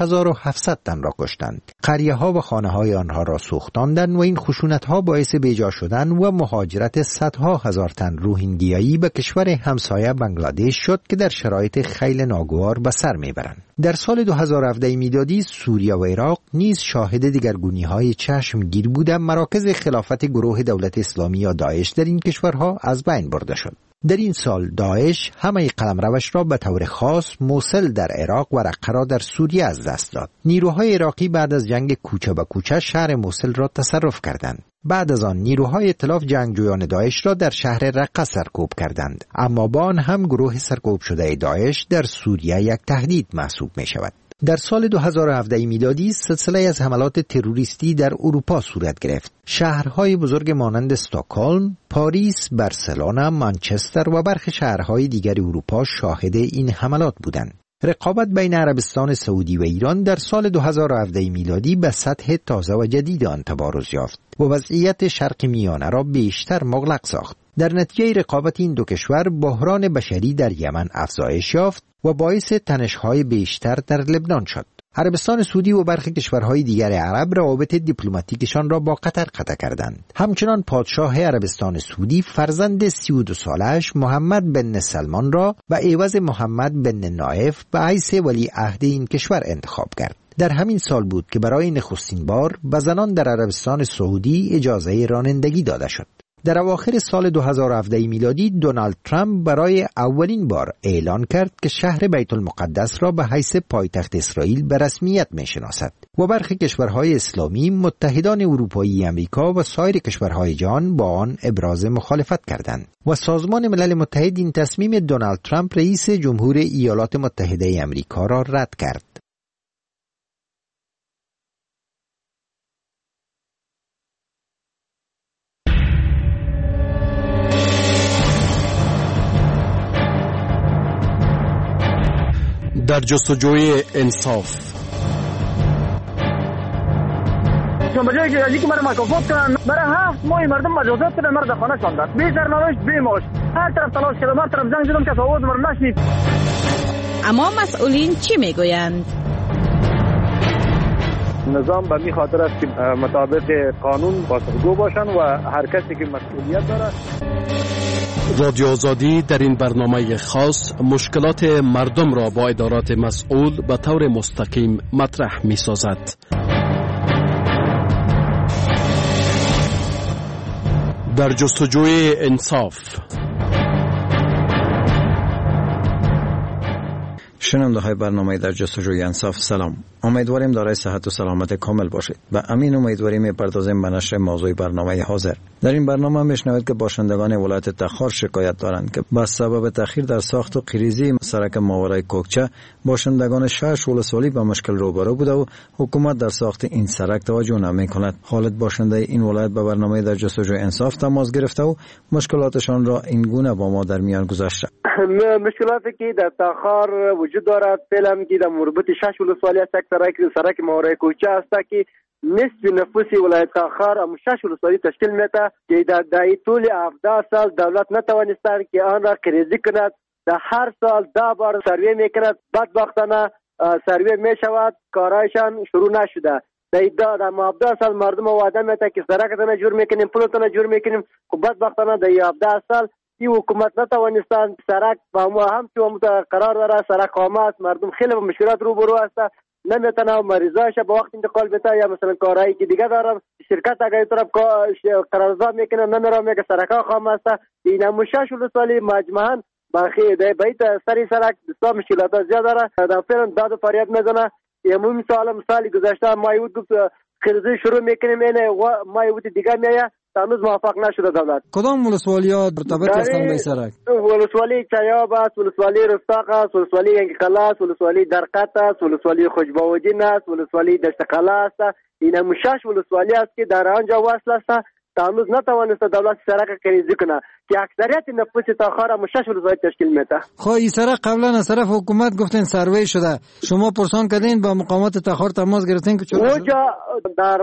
6700 تن را کشتند. قریه‌ها و خانه‌های آنها را سوختاندند و این خشونت‌ها باعث بیجا شدن و مهاجرت صدها هزار تن روهینگیایی به کشور همسایه بنگلادش بنگلادش شد که در شرایط خیلی ناگوار به سر میبرند. در سال 2017 میلادی سوریه و عراق نیز شاهد دگرگونی‌های چشمگیر بودند. مراکز خلافت گروه دولت اسلامی یا داعش در این کشورها از بین برده شد. در این سال داعش همه قلمروش را به طور خاص موصل در عراق و رقه را در سوریه از دست داد. نیروهای عراقی بعد از جنگ کوچه به کوچه شهر موصل را تصرف کردند. بعد از آن نیروهای ائتلاف جنگجویان داعش را در شهر رقه سرکوب کردند. اما با آن هم گروه سرکوب شده داعش در سوریه یک تهدید محسوب می شود. در سال 2017 میلادی سلسله از حملات تروریستی در اروپا صورت گرفت. شهرهای بزرگ مانند استکهلم، پاریس، بارسلونا، منچستر و برخی شهرهای دیگر اروپا شاهد این حملات بودند. رقابت بین عربستان سعودی و ایران در سال 2017 میلادی به سطح تازه و جدید آن تبارز یافت و وضعیت شرق میانه را بیشتر مغلق ساخت. در نتیجه رقابت این دو کشور بحران بشری در یمن افزایش یافت و باعث تنش‌های بیشتر در لبنان شد. عربستان سعودی و برخی کشورهای دیگر عرب روابط دیپلماتیکشان را با قطر قطع کردند. همچنان پادشاه عربستان سعودی فرزند 32 سالش محمد بن سلمان را به عوض محمد بن نایف به حیث ولی عهد این کشور انتخاب کرد. در همین سال بود که برای نخستین بار به زنان در عربستان سعودی اجازه رانندگی داده شد. در اواخر سال 2017 میلادی دونالد ترامپ برای اولین بار اعلان کرد که شهر بیت المقدس را به حیث پایتخت اسرائیل به رسمیت می‌شناسد و برخی کشورهای اسلامی، متحدان اروپایی امریکا و سایر کشورهای جهان با آن ابراز مخالفت کردند و سازمان ملل متحد این تصمیم دونالد ترامپ رئیس جمهور ایالات متحده امریکا را رد کرد. در جستجوی انصاف بجایی که یکی مرا مکافات کنن برای 7 ماه مردم مجازات کنن مرد خانه شاندن بی سرنوشت بی معاش هر طرف تلاش کردم هر طرف زنگ زدم که آواز مرا نشنید. اما مسئولین چی میگویند؟ نظام به می خاطر است که مطابق قانون پاسخگو باشند و هر کسی که مسئولیت داره. رادیو آزادی در این برنامه خاص مشکلات مردم را با ادارات مسئول به طور مستقیم مطرح می سازد. در جستجوی انصاف. شنونده‌های برنامه در جستجوی انصاف سلام. امیدواریم دارای صحت و سلامت کامل باشید. به امین امیدواری می‌پردازیم به نشر موضوع برنامه حاضر. در این برنامه میشنوید که باشندگان ولایت تخار شکایت دارند که به سبب تأخیر در ساخت و قیریزی سرک ماورای کوکچه باشندگان 6 ولسوالی به مشکل روبرو بوده و حکومت در ساخت این سرک توجه نمی‌کند. خالد باشنده این ولایت به برنامه در جستجوی انصاف تماس گرفته و مشکلاتشان را این گونه با ما در میان گذاشته. مشکلاتی که در تخار وجود دارد فعلا که در مربوط 6 ولسوالی است. سرک ماورای کوچه است که نصف نفوس ولایت تخار هم 6 ولسوالی تشکیل میده که در طول 17 سال دولت نتوانسته که آن را قریزی کند. در هر سال 10 بار سروی میکند. بدبختانه سروی میشود کارایشان شروع نشده. در 17 سال مردم وعده میده که سرکتان جور میکنیم پلتان جور میکنیم. خب بدبختانه در 17 سال این حکومت نتوانستند سرک با ما هم قرار داره سرک خامه است. مردم خیلی با مشکلات روبرو است. نمیتونه مریضاش به وقت انتقال بده یا مثلا کارهایی که دیگه دارم شرکت اگر طرف قرارداد میکنه نمیره میگه سرکا خام است. این مشاش ولسوالی مجموعاً باخی در بیت سری سرک بسیار مشکلات زیاد داره. در فعلا داد و فریاد میزنه. یمون مثال گذشته مایود گفت خریدی شروع میکنیم اینه مایود دیگه میایه هنوز موفق نشده دولت. کدام ولسوالی‌ها مرتبط هستند به سرک؟ ولسوالی چایاب است، ولسوالی رستاق است، ولسوالی ینگقلا است، ولسوالی درقت است، ولسوالی خوشباودین است، ولسوالی دشتقلا است. این هم 6 ولسوالی است که در آنجا وصل است. هنوز نتوانسته دولت سرک قریزی کنه که اکثریت نفوس تخار هم 6 ولسوالی تشکیل میده. خب این سرک قبلا از طرف حکومت گفتن سروی شده. شما پرسان کردین با مقامات تخار تماس گرفتین که چرا؟ اونجا در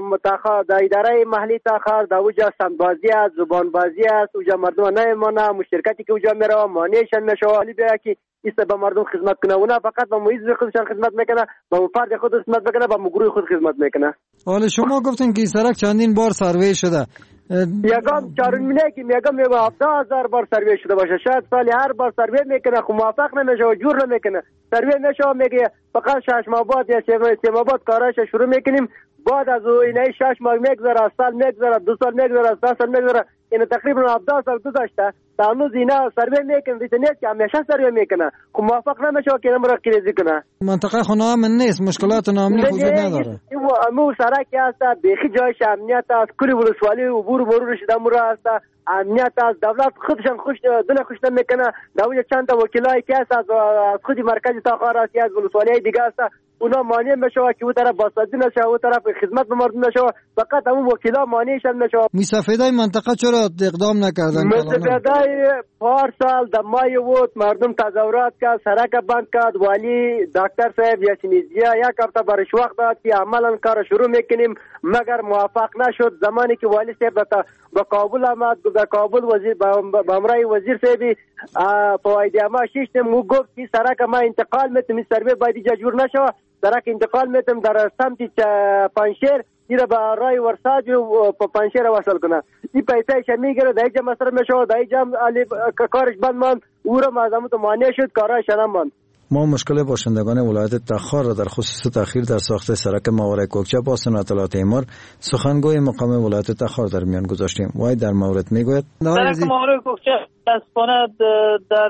اداره محلی تخار در اونجا سندبازی است، زبان بازی است. اونجا مردم نمیمونه. مشترکاتی که اونجا میره مانعشان میشه ولی بیا که ایسته به مردم خدمت کنه. اونا فقط با محیط خودشان خدمت میکنه، با فرد خود خدمت میکنه، با گروه خود خدمت میکنه. حالا شما گفتین که این سرک چندین بار سروی شده. یگام چارونمینه که میگم 17,000 بار سروی شده باشه، شاید سالی هر بار سروی میکنه خب موافق نمیشه و جور نمیکنه، سروی میشه و میگه فقط 6 ماه بعد یا 3 ماه بعد کارش شروع میکنیم، بعد از اینه 6 ماه میگذره، سال میگذره، 2 سال میگذره، 3 سال میگذره، این تقریبا 17 سال گذشته تا هنوز اینا سروی میکنه، دیگه نیست که همیشه سروی میکنه خب موافق نمیشه که نمره کریزی کنه. منطقه خونه امن نیست، مشکلات نامنی وجود نداره. امو سرکی هست، بیخی جایش امنیت است، کلی ولسوالی عبور مرورش دمور است، امنیت است، دولت خودشان دل خوش نمیکنه، دولت چند تا وکیلایی که هست از خود مرکز تاخار است از ولسوالی دیگه است، اونا مانع میشه که اون طرف بازسازی نشه، اون طرف خدمت به مردم نشه، فقط همون وکیلا مانعشان میشه. میسفیدای منطقه چرا اقدام نکردن؟ میسفیدای پارسال در مای بود مردم تظاهرات کرد، سرک بند کرد، والی دکتر صاحب یاسینیزیا یک هفته برش وقت داد که عملا کار شروع میکنیم مگر موافق نشد. زمانی که والی صاحب به کابل آمد، به کابل وزیر به امرای وزیر صاحبی فواید ما شیشتم او گفت که سرک ما انتقال میتم، سروی باید جور نشه، سرک انتقال میتم در سمت پنشیر دیره به رای ورساج و پنشیر وصل کنه. این پیسه میگیره در اینجا مصرف میشه، در اینجا کارش بند ماند، او را معظمت مانع شد، کارش شنم ماند. ما مشکل باشندگان ولایت تخار را در خصوص تأخیر در ساخت سرک ماورای کوکچه با اطلاعات اعمار سخنگوی مقام ولایت تخار در میان گذاشتیم. وای در مورد میگوید سرک ماورای کوکچه متاسفانه در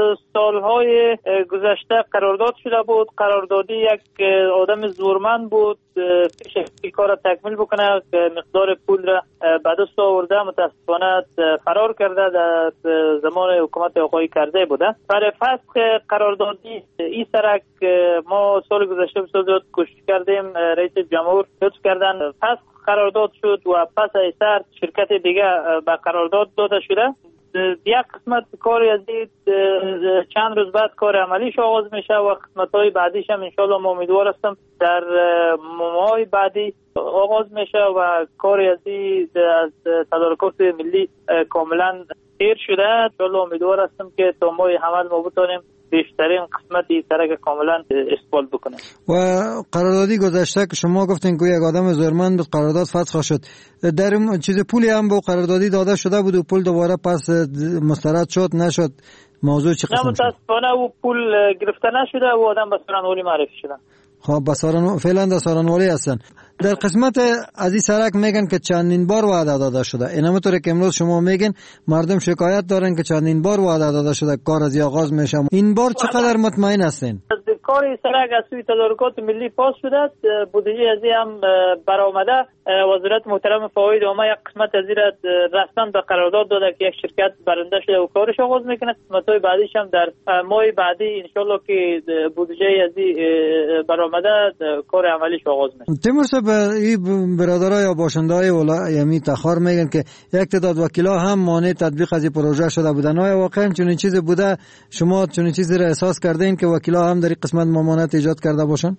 سالهای گذشته قرارداد شده بود. قراردادی یک آدم زورمند بود پیش کار تکمیل بکنه که مقدار پول را به دست آورده، متاسفانه فرار کرده، در زمان حکومت آقای کرده بوده. برای فسخ قراردادی این سرک ما سال گذشته بسیار زیاد کوشش کردیم، رئیس جمهور لطف کردن فسخ قرارداد شد و پس از سر شرکت دیگه به قرارداد داده شده. یک قسمت کاری از چند روز بعد کار عملیش آغاز میشه و قسمت‌های بعدیش هم انشالله ما امیدوار هستم در ماه بعدی آغاز میشه و کاری از تدارکات ملی کاملا تیر شده. انشالله امیدوار هستم که تا ماه حمل ما بتونیم بیشترین قسمتی سرک کاملا استفاده بکنه. و قراردادی گذشته که شما گفتین که یک آدم زورمند بود قرارداد فسخ شد، در چیز پولی هم با قراردادی داده شده بود و پول دوباره پس مسترد شد نشد، موضوع چه قسم شد؟ متاسفانه او پول گرفته نشده و آدم به سارنوالی معرفی شدن. خب فعلا در سارنوالی هستن. در قسمت از این سرک میگن که چندین بار وعده داده شده، اینم طوری که امروز شما میگن مردم شکایت دارن که چندین بار وعده داده شده کار از آغاز میشه. این بار چقدر مطمئن هستین؟ کار سرک از سوی تدارکات ملی پاس شده، بودجه از هم برآمده. وزارت محترم فواید عامه یک قسمت از این رسما به قرارداد داده که یک شرکت برنده شده و کارش آغاز میکنه. قسمت‌های بعدیش هم در ماه بعدی ان شاءالله که بودجه از برآمده کار عملیش آغاز میشه. تیمور صاحب این برادرای یا باشنده‌های ولایت تخار میگن که یک تعداد وکیلا هم مانع تطبیق از این پروژه شده بودن. آیا واقعا چنین چیزی بوده؟ شما چنین چیزی را احساس کردین که وکیلا هم در این قسمت ممانعت ایجاد کرده باشن؟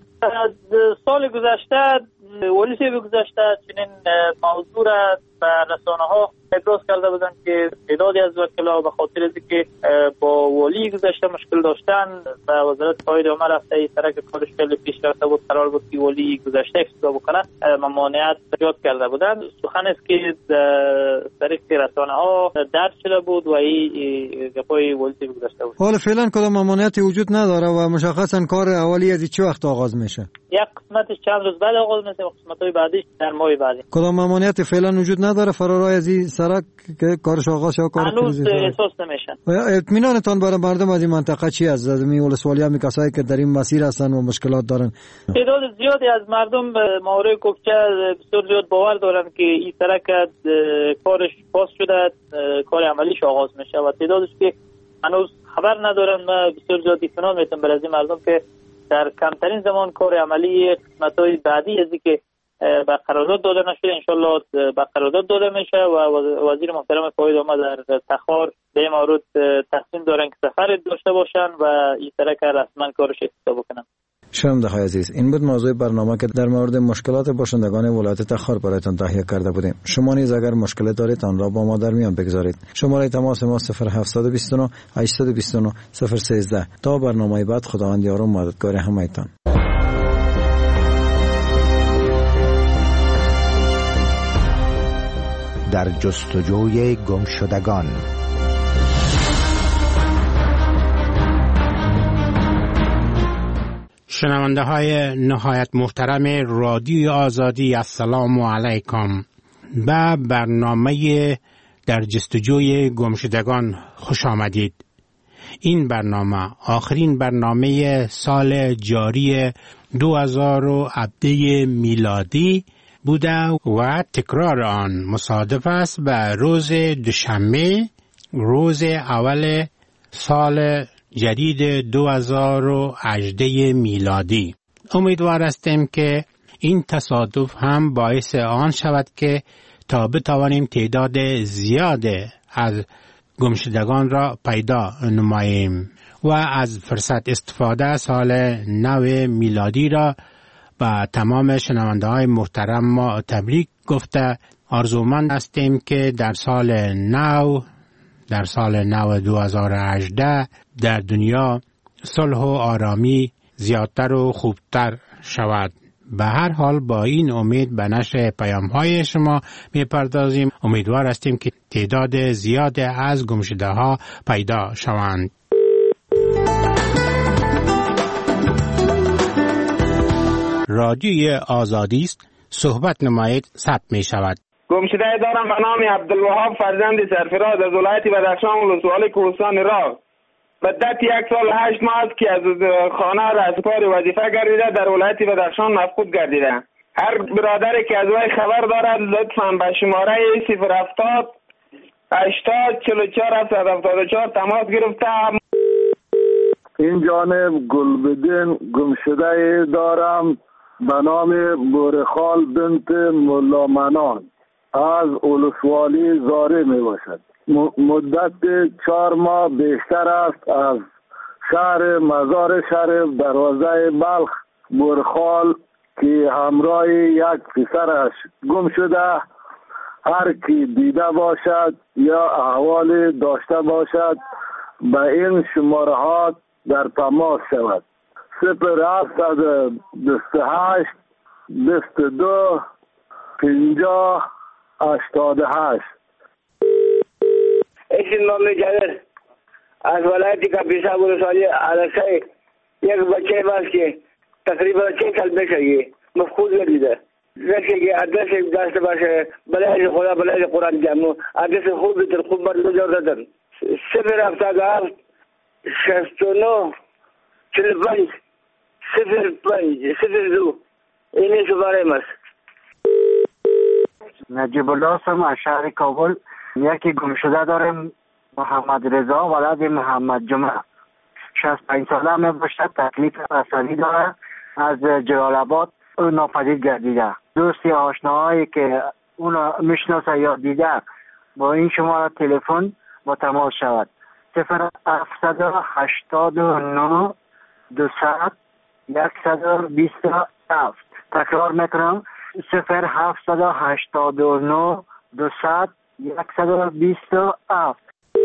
سال گذشته ولی گذشته چنین موضوع را به رسانه‌ها ابراز کرده بودن که تعدادی از وکلا به خاطر اینکه با ولی گذشته مشکل داشتن و وزارت فواید عامه رفته این سرک کارش خیلی پیش رفته بود، قرار بود که ولی گذشته افتضاح بکنه، ممانعت ایجاد کرده بودن. سخن است که طریق رسانه‌ها درج شده بود و این گپای ولی گذشته بود. حالا فعلا کدام ممانعتی وجود نداره و مشخصا کار اولی از چه وقت آغاز میشه؟ یک قسمتش چند روز بعد آغاز میشه و قسمت‌های بعدیش در ماه بعدی. کدام ممانعتی فعلا وجود نداره فرارای از این سرک که کارش آغاز شه کار هنوز احساس نمیشن. اطمینانتان برای مردم از این منطقه چی است؟ از می ولسوالی هم کسایی که در این مسیر هستن و مشکلات دارن؟ تعداد زیادی از مردم ماورای کوکچه بسیار زیاد باور دارن که این سرک کارش پاس شده، کار عملیش آغاز میشه و تعدادش که هنوز خبر ندارن. من بسیار زیاد اطمینان میتونم برای این مردم که در کمترین زمان کار عملی قسمت‌های بعدی از که به قرارداد داده نشده انشالله به قرارداد داده میشه و وزیر محترم فواید عامه در تخار به این مورد تصمیم دارن که سفر داشته باشن و این سرک رسما کارش افتتاح بکنن. شنونده‌های عزیز، این بود موضوع برنامه که در مورد مشکلات باشندگان ولایت تخار برایتان تهیه کرده بودیم. شما نیز اگر مشکل دارید آن را با ما در میان بگذارید. شماره تماس ما 0729 829 013. تا برنامه بعد خداوند یار و مددگار همه‌تان. در جستجوی گمشدگان. شنونده های نهایت محترم رادیو آزادی، السلام علیکم. به برنامه در جستجوی گمشدگان خوش آمدید. این برنامه آخرین برنامه سال جاری 2017 میلادی بوده و تکرار آن مصادف است به روز دوشنبه، روز اول سال جدید 2018 میلادی. امیدوار هستیم که این تصادف هم باعث آن شود که تا بتوانیم تعداد زیاد از گمشدگان را پیدا نماییم و از فرصت استفاده سال نو میلادی را به تمام شنونده های محترم ما تبریک گفته آرزومند هستیم که در سال نو 2018 در دنیا صلح و آرامی زیادتر و خوبتر شود. به هر حال با این امید به نشر پیام‌های شما می‌پردازیم. امیدوار هستیم که تعداد زیاد از گمشده‌ها پیدا شوند. رادیوی آزادی است، صحبت نمایید ثبت می‌شود. گمشده دارم به نام عبدالوهاب فرزند سرفراز از ولایت بدخشان ولسوالی کوهستان راغ. مدت 1 سال 8 ماه است که از خانه رهسپار وظیفه گردیده در ولایت بدخشان مفقود گردیده. هر برادری که از وی خبر دارد لطفاً به شماره 070 80 44 774 تماس گرفته. این جانب گلبدین گمشده دارم به نام بورخال بنت ملا منان از ولسوالی زاره می باشد. مدت 4 ماه بیشتر است از شهر مزار شریف دروازه بلخ بورخال که همراه یک پسرش گم شده. هر کی دیده باشد یا احوال داشته باشد به این شماره ها در تماس شود. 0728 22 50 88. اسم نام جدر از ولایت کاپیسا ولسوالی علاقه یک بچه باز که تقریبا 6 سال میشه مفقود گردیده. نشه که ادرس داشته باشه بلای خدا بلای قرآن جمع ادرس خوب بیتر خوب برد جور دادن 077 69 45 05 02 اینه شماره ماست. نجیب الله هستم از شهر کابل. یکی گمشده داریم محمد رضا ولد محمد جمعه 65 ساله می باشد. تکلیف عصبی داره از جلال آباد ناپدید گردیده. دوستی آشناهایی که اون میشناسه یا دیده با این شماره تلفن با تماس شود. 0789 200 127. تکرار میکنم 0789 200 127.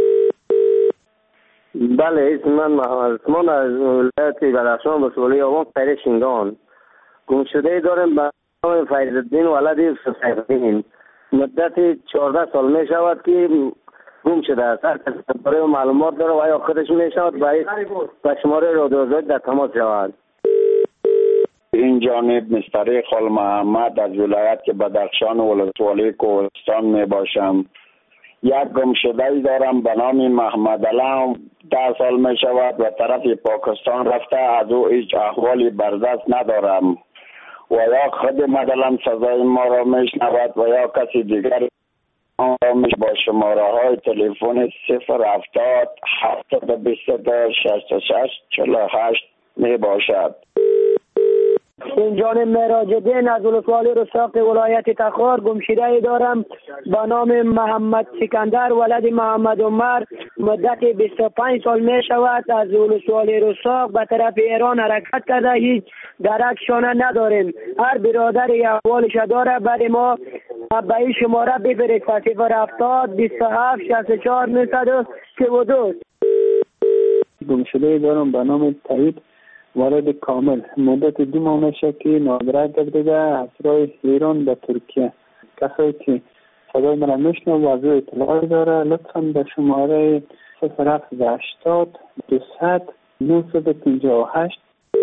بله اسم من محمد عثمان از ولایت بدخشان ولسوالی آبان پیر شینگان. گمشده داریم به نام فیض‌الدین ولد سیف‌الدین. مدت 14 سال می شود که گم شده است. برای معلومات داره و یا خودش می شود به شماره رادیو آزادی در تماس شود. این جانب مستر خال محمد از ولایت بدخشان ولسوالی کوهستان می باشم. یک گمشده دارم به نام محمد علم 10 سال می شود و طرف پاکستان رفته. از او هیچ احوالی بردست ندارم و یا خود مدلم سزای ما را می شنود و یا کسی دیگر آن را با شماره های تلفن 070 722 66 48 می باشد. این جانب مراجدین از ولسوالی رساق ولایت تخار گمشده دارم با نام محمد سکندر ولد محمد عمر. مدت 25 سال می شود از ولسوالی رساق به طرف ایران حرکت کرده. هیچ درک شانه نداریم. هر برادری احوالش داره برای ما به این شماره بفرست 070 27 64 932. گمشده دارم به نام تایید وارد کامل. مدت 2 ماه میشه که نادره گردیده از راه ایران به ترکیه. کسایی که صدای من میشنو و از اطلاعی داره. لطفاً به شماره 0780 200 958.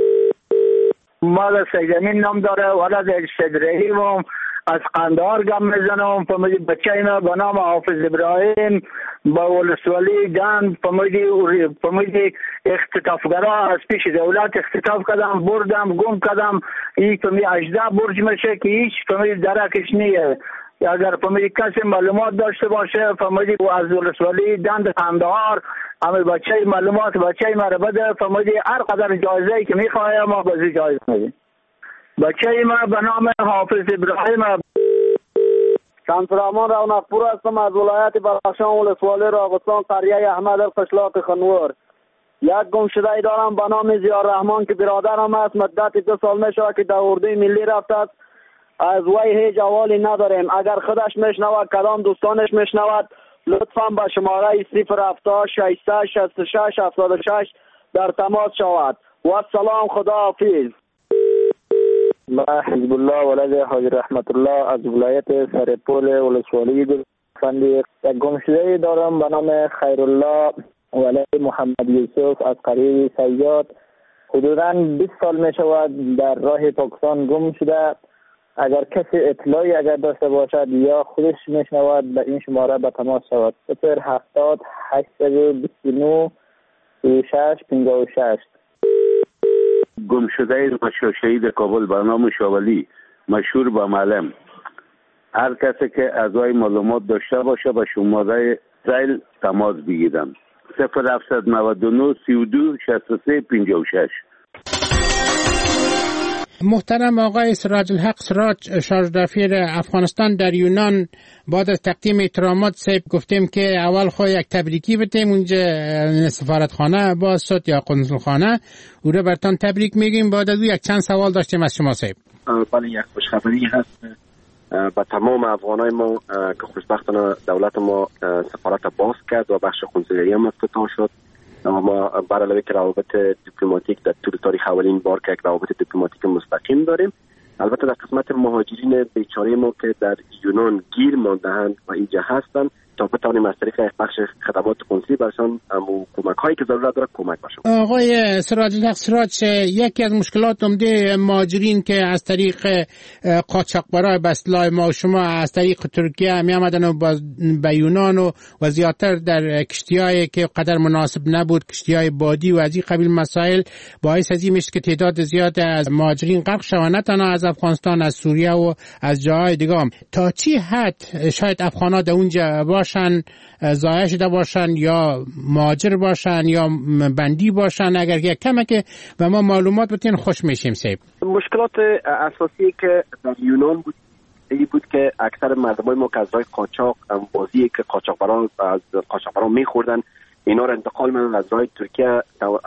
مال سیدمین نام داره. ولد صدرهی و از قندهار گم میزنم. فهمیدی بچه اینا به نام حافظ ابراهیم با ولسوالی دن فهمیدی اختطافگرا از پیش دولت اختطاف کردم، بردم، گم کردم. این فهمیدی 18 برج میشه که هیچ فهمیدی درکش نیه. اگر فهمیدی کسی معلومات داشته باشه فهمیدی از ولسوالی دن قندهار همه بچه معلومات بچه ما رو بده. فهمیدی هر قدر جایزه که میخواه ما بازی جایزه میدیم. بچه ما به نام حافظ ابراهیم. شمس‌الرحمن رونقپور هستم از ولایت بدخشان ولسوالی راغستان قریه احمد قشلاق خنور. یک گمشده ای دارم به نام ضیاءالرحمن که برادرم است. مدت 2 سال میشه که در اردوی ملی رفته است. از وی هیچ احوالی نداریم. اگر خودش میشنود کدام دوستانش میشنود لطفا به شماره 070 600 66 76 در تماس شود. و سلام، خدا حافظ. ما حزب الله ولد حاج رحمت الله از ولایت سرپول ولسوالی گلفندی. یک گمشده دارم به نام خیرالله ولد محمد یوسف از قریه سیاد. حدوداً 20 سال می شود در راه پاکستان گم شده. اگر کسی اطلاعی اگر داشته باشد یا خودش میشنود به این شماره به تماس شود. 070 829 36 56. گم شده شهید کابل به نام شاولی مشهور به معلم. هر کسی که از وی معلومات داشته باشه به شماره زیل تماس بگیرم. 0799 32 63 56. محترم آقای سراج الحق سراج شارژ دفیر افغانستان در یونان، بعد از تقدیم احترامات صاحب گفتیم که اول خو یک تبریکی بتیم اونجا سفارتخانه باز شد یا قنصلخانه، او رو برتان تبریک میگیم. بعد از او یک چند سوال داشتیم از شما صاحب. بله، یک خوشخبری هست به تمام افغانای ما که خوشبختانه دولت ما سفارت باز کرد و بخش قنصلی هم افتتاح شد. ما بر علاوه که روابط دیپلماتیک در طول تاریخ اولین بار که یک روابط دیپلماتیک مستقیم داریم. البته در قسمت مهاجرین بیچاره ما که در یونان گیر مانده‌اند و اینجا هستند تا بتوانیم از طریق بخش خدمات قنصلی برشان کمک‌هایی که ضرورت داره کمک باشیم. آقای سراج الحق سراج، یکی از مشکلات عمده مهاجرین که از طریق قاچاقبرای به اصطلاح ما و شما از طریق ترکیه می آمدن و به یونان و زیادتر در کشتی‌هایی که قدر مناسب نبود، کشتی‌های بادی و از این قبیل مسائل، باعث از این میشه که تعداد زیاد از مهاجرین غرق شوند، نه تنها از افغانستان، از سوریه و از جاهای دیگه هم. تا چی حد شاید افغان‌ها در اونجا باشن، ضایع شده باشن یا مهاجر باشن یا بندی باشن؟ اگر یک کمک و ما معلومات بتین خوش میشیم صاحب. مشکلات اساسی که در یونان بود این بود که اکثر مردمای ما که از راه قاچاق بازی که قاچاقبران میخوردن اینا رو انتقال میدن از راه ترکیه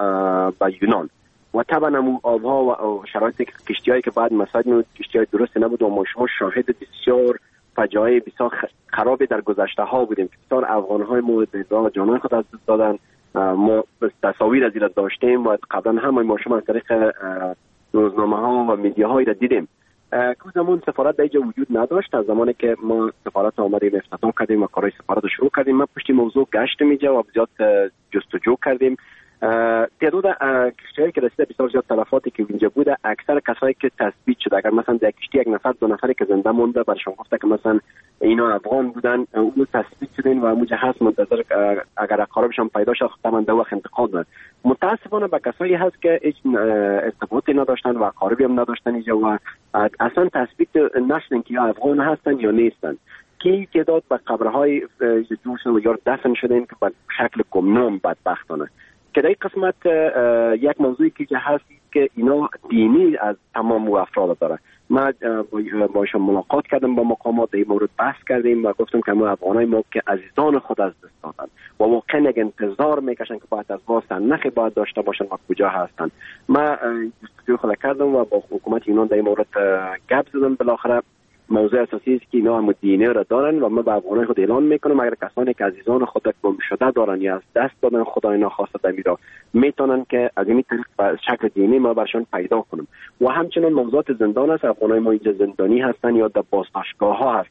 به یونان و طبعا آبها و شرایط کشتی‌هایی که بعد مثلا کشتی‌های درست نبود و ما شما شاهد بسیار فجایع بسیار خرابی در گذشته ها بودیم که بسیار افغان‌های ما و جانان خود از دست دادن. ما تصاویر از این داشتیم و قبلا هم ما شما از طریق روزنامه‌ها و میدیاهایی را دیدیم که زمان سفارت در اینجا وجود نداشت. از زمانی که ما سفارت آمدیم افتتاح کردیم و کارهای سفارت رو شروع کردیم، ما پشت موضوع گشتیم اینجا و زیاد جستجو کردیم. تعداد کشتی‌هایی که رسیده بسیار زیاد تلفاتی که اینجا بوده، اکثر کسایی که تثبیت شده اگر مثلا در کشتی یک نفر دو نفری که زنده مونده برشان گفته که مثلا اینا افغان بودن، اون تثبیت شدن و اونجا هست منتظر اگر اقاربشان پیدا شد طبعا در وقت انتقال داد. متاسفانه به کسایی هست که هیچ ارتباطی نداشتن و اقاربی هم نداشتن اینجا و اصلا تثبیت نشدن که یا افغان هستن یا نیستن، که تعداد به قبرهای جور شدن و یا دفن شدن که به شکل گمنام بدبختانه. که در این قسمت یک موضوعی که هست که اینا دینی از تمام افراد داره. ما باشون ملاقات کردم با مقامات در این مورد بحث کردیم و گفتم که ما افغانای ما که عزیزان خود از دست دادن و واقعا یک انتظار میکشن که باید از واسه نخی باید داشته باشن و کجا هستن. ما جستجوی خود کردم و با حکومت یونان در این مورد گپ زدم. بالاخره موضوع اساسی است که اینا هم دینه را دارن و ما به افغانای خود اعلان میکنم اگر کسانی که عزیزان خود گم شده دارن یا از دست دادن خدای ناخواسته دمیرا میتونن که از این طریق به شکل دینی ما برشون پیدا کنیم. و همچنین موضوعات زندان است. افغانای ما اینجا زندانی هستن یا در بازداشتگاه ها هستن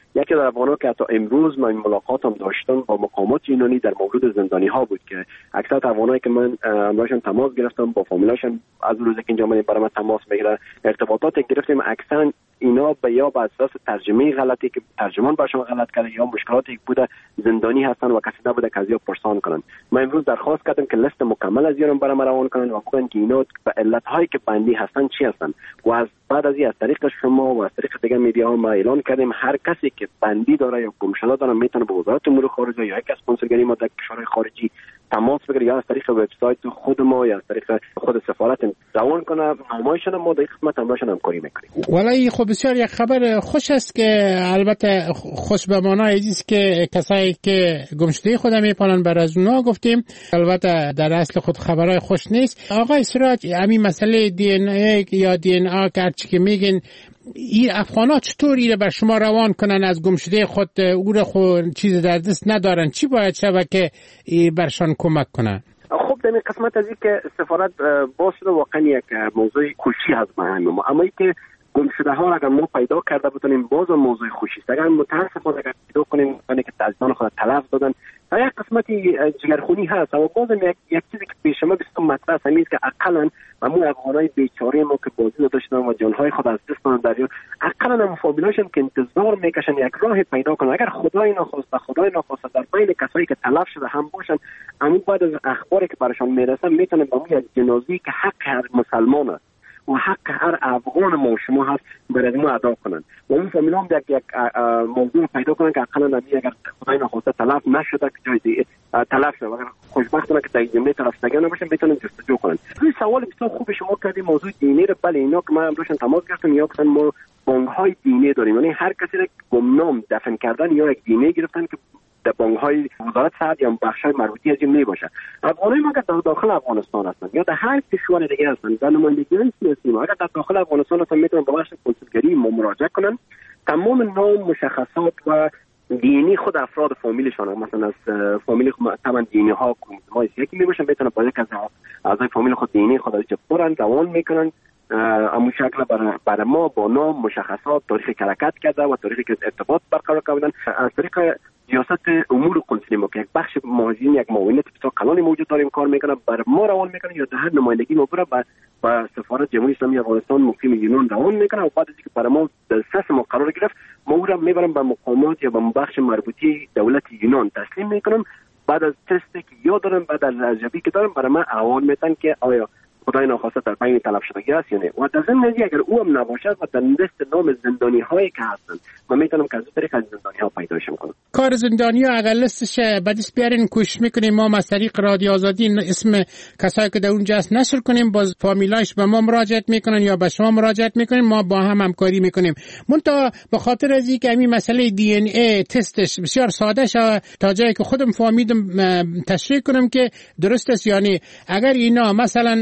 یکی در افغانا که حتی امروز من ملاقات هم داشتم با مقامات یونانی در مورد زندانی ها بود که اکثر افغانایی که من همراهشون تماس گرفتم با فامیلاشون از روزی که اینجا من برام تماس میگیره ارتباطات گرفتیم، اکثرا اینا به اساس ترجمه غلطی که ترجمان برشون غلط کرده یا مشکلاتی بوده زندانی هستن و کسی نبوده که از یا پرسان کنن. من امروز درخواست کردم که لیست مکمل از ایران برام روان کنن و بگن که اینا به علت هایی که بندی هستن چی هستن و از بعد از طریق شما و از طریق دیگه میدیا ها ما اعلان کردیم هر کسی که بندی داره یا گم شده داره میتونه به وزارت امور خارجه یا یک از کنسولگری ما در کشورهای خارجی تماس بگیره یا از طریق وبسایت خود ما یا از طریق خود سفارت روان کنه. نامه‌شون ما در خدمت همراهشون همکاری میکنیم. ولی خب بسیار یک خبر خوش است که البته خوش به معنای است که کسایی که گمشده خود میپانن بر از اونا گفتیم، البته در اصل خود خبرای خوش نیست. آقای سراج، همین مسئله دی ان ای یا دی ان آ که میگن این افغانا چطور ایره بر شما روان کنن از گمشده خود او را خود چیز در دست ندارن؟ چی باید شود که برشان کمک کنن؟ خب در این قسمت از این که سفارت باز شده واقعا یک موضوع خوشی هست به همه ما، اما ای که گمشده ها را اگر ما پیدا کرده بودیم باز موضوع خوشی است. اگر متاسفانه اگر پیدا کنیم که تازیان خود تلف دادن یک قسمتی جگرخونی هست، اما باز یک چیزی که پیش ما بسیار مطرح است همین که اقلا همون افغانای بیچاره ما که بازی داشتن و جانهای خود از دست دادن دریا، اقلا هم فامیلاشون که انتظار میکشن یک راه پیدا کنن. اگر خدای ناخواسته در بین کسایی که تلف شده هم باشن، اما بعد از اخباری که براشون میرسه میتونن با یک جنازی که حق هر مسلمان است و حق هر افغان ما شما هست برای ما ادا کنن و اون فامیلام یک موضوع پیدا کنن که اقلا نبی اگر خدای ناخواسته تلف نشده که جای دیگه تلف شده، اگر خوشبختانه که در جمله تلف نگه نباشن بتونن جستجو کنن. این سوال بسیار خوب شما کردیم موضوع دینی رو. بله اینا که من امروز تماس گرفتم یا گفتن ما بانک‌های دینی داریم، یعنی هر کسی رو گمنام دفن کردن یا یک دینی گرفتن که در بانک‌های وزارت صحت یا بخش‌های مربوطی از این میباشه. افغانای ما که در داخل افغانستان هستن یا در هر کشور دیگه هستن در نمایندگی سیاسی ما اگر در داخل افغانستان هستن میتونن به بخش کنسولگری ما مراجعه کنن. تمام نام مشخصات و دینی خود افراد فامیلشان، مثلا از فامیل طبعا دینی ها کروموزوم‌های یکی میباشن، میتونن با یک از اعضای فامیل خود دینی خود از پرن روان میکنن همون شکل برای ما با نام مشخصات تاریخ حرکت کرده و تاریخی که ارتباط برقرار کردن از طریق ریاست امور کنسولی ما که یک بخش مهاجرین یک معاونت بسیار کلانی موجود داریم کار میکنه برای ما روان میکنه یا در هر نمایندگی ما برای با سفارت جمهوری اسلامی افغانستان مقیم یونان روان میکنه و بعد از اینکه برای ما دسترس ما قرار گرفت ما او را میبرم به مقامات یا به بخش مربوطی دولت یونان تسلیم میکنم. بعد از تستی که یا دارم بعد از ارزیابی که دارم برای من احوال میتن که آیا خدای ناخواسته در بین تلف شدگی است یا نه و در ضمن اگر او هم نباشد و در لیست نام زندانی هایی که هستن من میتونم که از طریق از زندانی ها پیداشم کنم. کار زندانی ها اگر لیستش بعدش بیارین کوشش میکنیم ما از طریق رادیو آزادی اسم کسایی که در اونجا هست نشر کنیم، باز فامیلاش به ما مراجعت میکنن یا به شما مراجعت میکنیم، ما با هم همکاری میکنیم. منتها به خاطر از اینکه همین مسئله دی ان ای تستش بسیار ساده شه تا جایی که خودم فهمیدم تشریح کنم که درست است. یعنی اگر اینا مثلا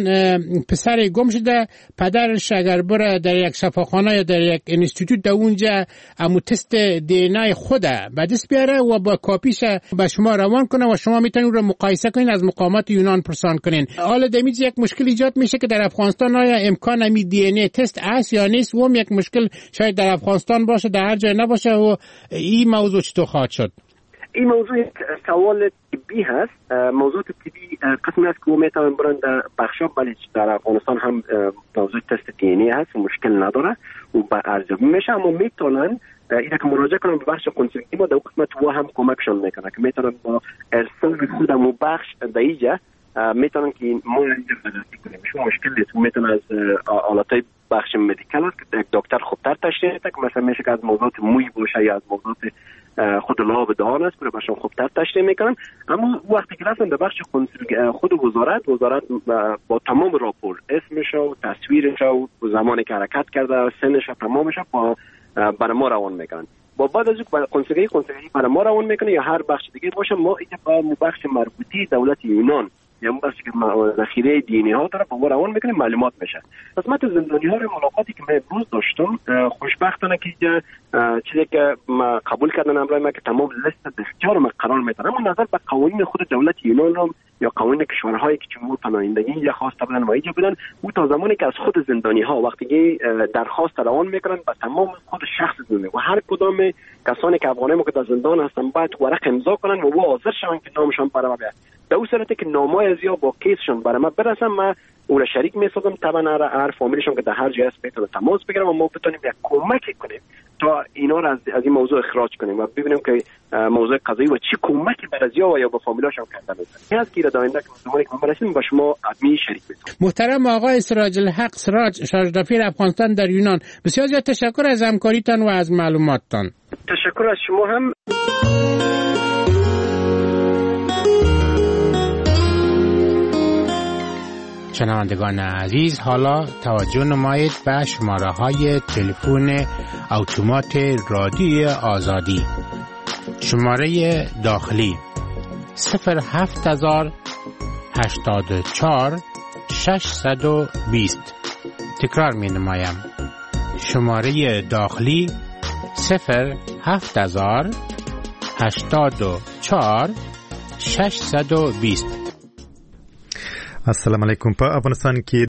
پسر گم شده پدرش اگر بره در یک شفاخانه یا در یک انستیتوت در اونجا امو تست دی ان ای خوده به دست بیاره و با کاپیش به شما روان کنه و شما میتونید رو مقایسه کنین از مقامات یونان پرسان کنین. حالا دمیج یک مشکل ایجاد میشه که در افغانستان آیا امکان امی دی ان ای تست است یا نیست و یک مشکل شاید در افغانستان باشه در هر جای نباشه و این موضوع چطور خواهد شد؟ این موضوع سوال طبی هست. موضوع طبی قسمی است که میتونن برن در بخشا ولی در افغانستان هم موضوع تست دی ان ای هست و مشکل نداره و با ارزیابی میشه، اما میتونن اینا که مراجعه کنن به بخش کنسولگری ما در قسمت و هم کمکشون میکنه که میتونن با ارسال خودم و بخش در اینجا میتونن که ما اینجا بررسی کنیم. شما مشکل نیست، میتونن از آلاتای بخش مدیکال است که یک دکتر خوبتر تشریح میده که مثلا میشه که از موضوعات موی باشه یا از موضوعات خود لعاب دهان است برای باشون خوبتر تشریح میکنن. اما وقتی که رفتن در بخش خود وزارت با تمام راپور اسمش و تصویرش و زمانی که حرکت کرده سنش و تمامش برای ما روان میکنن. با بعد از اون کنسولگری برای ما روان میکنه یا هر بخش دیگه باشه ما اینجا با بخش مربوطی دولت یونان یا بس که ذخیره دی ان ای ها داره با روان میکنه معلومات میشه. پس من تو زندانی ها ملاقاتی که من امروز داشتم خوشبختانه که چیزی که ما قبول کردن امروز ما که تمام لیست بسیار ما قرار میدن، اما نظر به قوانین خود دولت یونان رو یا قوانین کشورهایی که چون پناهندگی یا خواسته بودن و ایجا بودن، او تا زمانی که از خود زندانی ها وقتی درخواست روان میکنن به تمام خود شخص زندانی و هر کدام کسانی که افغانای ما که در زندان هستن باید ورق امضا کنن و حاضر شون که نامشون برام بیاد. در اون صورتی که نامای از یا با کیسشون برام برسن، ما اون شریک میسازم طبعا هر فامیلشون که در هر جای است بتونه تماس بگیرم و ما بتونیم یک کمکی کنیم تا اینا رو از این موضوع اخراج کنیم و ببینیم که موضوع قضایی و چی کمکی بر از یا به فامیلاشون کرده میشه. این از گیر داینده که زمانی که ما برسیم با شما ادمی شریک میشیم. محترم آقای سراج الحق سراج، شاهزاده افغانستان در یونان، بسیار زیاد تشکر از همکاریتان و از معلوماتتان. تشکر از شما هم. شنوندگان عزیز، حالا توجه نمایید به شماره های تلفن اتومات رادیو آزادی. شماره داخلی 07084 620. تکرار می نمایم. شماره داخلی 07084 620. السلام علیکم. په افغانستان کې